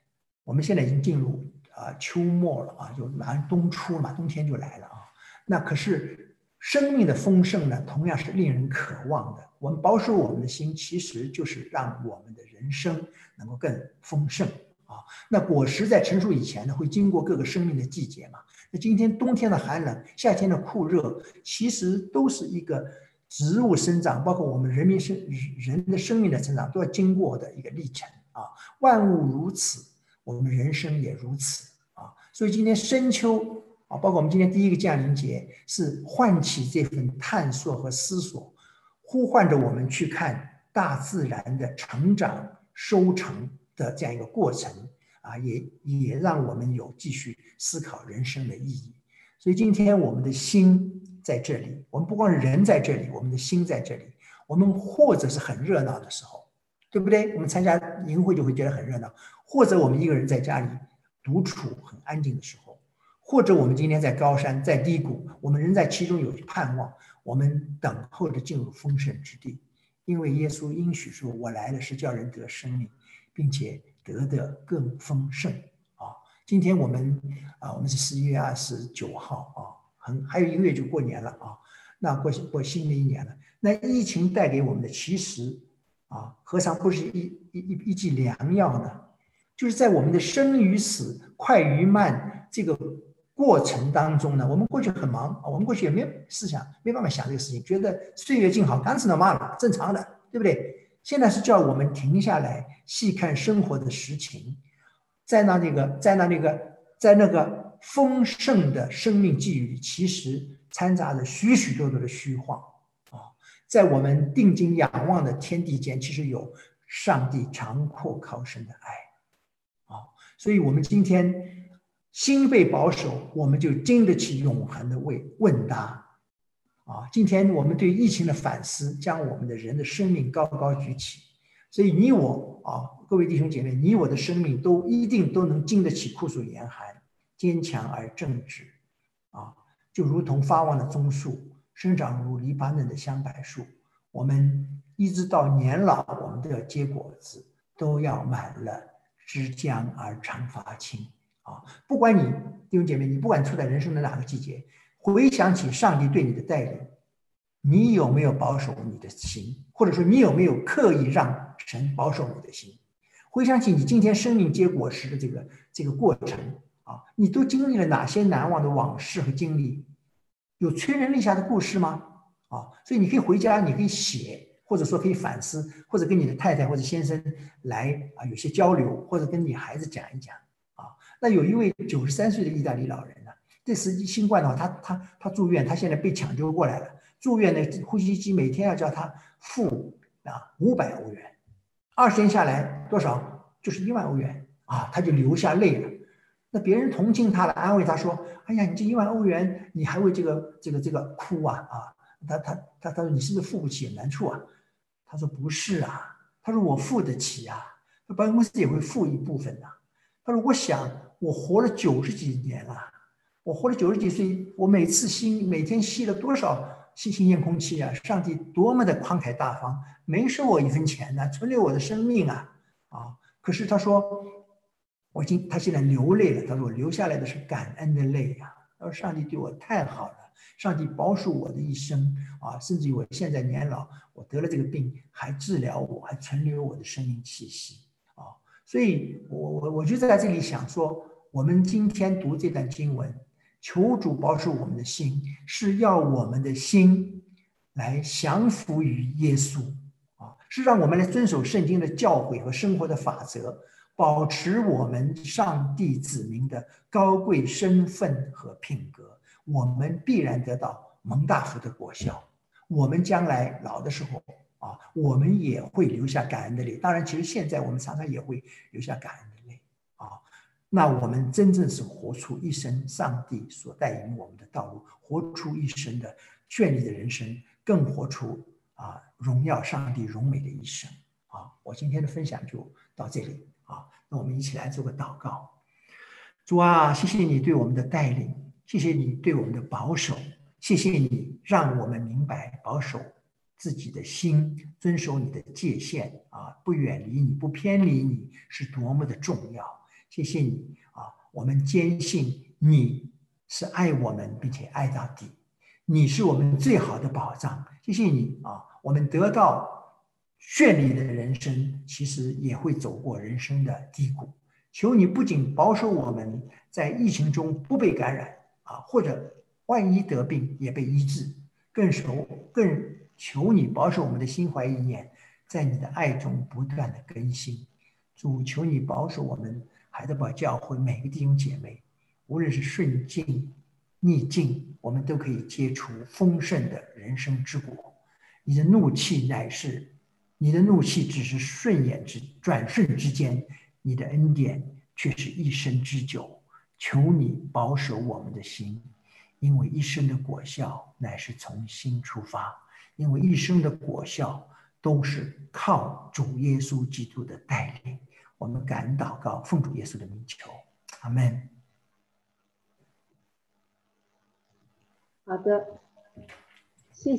我们现在已经进入啊秋末了啊，就马上冬初了嘛，冬天就来了啊。那可是生命的丰盛呢，同样是令人渴望的。我们保守我们的心，其实就是让我们的人生能够更丰盛啊。那果实在成熟以前呢，会经过各个生命的季节嘛。那今天冬天的寒冷，夏天的酷热，其实都是一个植物生长，包括我们人民生人的生命的成长，都要经过的一个历程啊。万物如此，我们人生也如此啊。所以今天深秋啊，包括我们今天第一个降临节，是唤起这份探索和思索，呼唤着我们去看大自然的成长收成的这样一个过程啊，也也让我们有继续思考人生的意义。所以今天我们的心在这里，我们不光是人在这里，我们的心在这里。我们或者是很热闹的时候，对不对？我们参加营会就会觉得很热闹，或者我们一个人在家里独处很安静的时候，或者我们今天在高山在低谷，我们仍在其中有盼望，我们等候着进入丰盛之地。因为耶稣应许说，我来的是叫人得生命，并且得的更丰盛啊！今天我们啊，我们是十一月二十九号啊，很还有一个月就过年了啊，那过过新的一年了。那疫情带给我们的，其实啊，何尝不是一一一一剂良药呢？就是在我们的生与死、快与慢这个过程当中呢，我们过去很忙，我们过去也没有思想，没办法想这个事情，觉得岁月静好，干死了嘛了，正常的，对不对？现在是叫我们停下来，细看生活的实情，在那那个，在那那个，在那个丰盛的生命际遇里，其实掺杂着许许多多的虚晃啊。在我们定睛仰望的天地间，其实有上帝长阔高深的爱啊。所以，我们今天心被保守，我们就经得起永恒的问问答啊。今天我们对疫情的反思，将我们的人的生命高高举起。所以你我啊，各位弟兄姐妹，你我的生命都一定都能经得起酷暑严寒，坚强而正直啊，就如同发旺的棕树，生长如黎巴嫩的香柏树。我们一直到年老，我们都要结果子，都要满了枝浆而长发青啊。不管你弟兄姐妹，你不管处在人生的哪个季节，回想起上帝对你的带领，你有没有保守你的心，或者说你有没有刻意让神保守你的心？回想起你今天生命结果时的这个这个过程啊，你都经历了哪些难忘的往事和经历？有催人泪下的故事吗？啊，所以你可以回家，你可以写，或者说可以反思，或者跟你的太太或者先生来啊有些交流，或者跟你孩子讲一讲啊。那有一位九十三岁的意大利老人呢，这次新冠的话，他他他住院，他现在被抢救过来了。住院的呼吸机每天要叫他付啊五百欧元，二十天下来多少？就是一万欧元啊，他就流下泪了。那别人同情他了，安慰他说：“哎呀，你这一万欧元，你还为这个这个这个哭啊啊！”他他他他说：“你是不是付不起，有难处啊？”他说：“不是啊，他说我付得起啊，保险公司也会付一部分的、啊。他说：我想我活了九十几年了，我活了九十几岁，我每次吸每天吸了多少新新鲜空气啊！上帝多么的慷慨大方，没收我一分钱呢、啊，存留我的生命啊啊！可是他说。”我已经，他现在流泪了。他说：“我流下来的是感恩的泪呀、啊。”他说：“上帝对我太好了，上帝保守我的一生啊，甚至于我现在年老，我得了这个病，还治疗我，还存留我的生命气息啊。”所以我我我就在这里想说，我们今天读这段经文，求主保守我们的心，是要我们的心来降服于耶稣啊，是让我们来遵守圣经的教诲和生活的法则。保持我们上帝子民的高贵身份和品格，我们必然得到蒙大福的果效。我们将来老的时候啊，我们也会留下感恩的泪。当然，其实现在我们常常也会留下感恩的泪啊。那我们真正是活出一生上帝所带领我们的道路，活出一生的绚丽的人生，更活出啊荣耀上帝荣美的一生啊。我今天的分享就到这里。啊，那我们一起来做个祷告。主啊，谢谢你对我们的带领，谢谢你对我们的保守，谢谢你让我们明白保守自己的心，遵守你的界限啊，不远离你，不偏离你是多么的重要。 谢谢你啊！我们坚信你是爱我们，并且爱到底，你是我们最好的保障。谢谢你啊！我们得到绚丽的人生，其实也会走过人生的低谷。求你不仅保守我们在疫情中不被感染啊，或者万一得病也被医治，更求更求你保守我们的心怀意念，在你的爱中不断的更新。主，求你保守我们海德堡教会每个弟兄姐妹，无论是顺境逆境，我们都可以结出丰盛的人生之果。你的怒气乃是，你的怒气只是瞬眼之转瞬之间，你的恩典却是一生之久。求你保守我们的心，因为一生的果效乃是从心出发，因为一生的果效都是靠主耶稣基督的带领。我们感恩祷告，奉主耶稣的名求，阿们。 好的。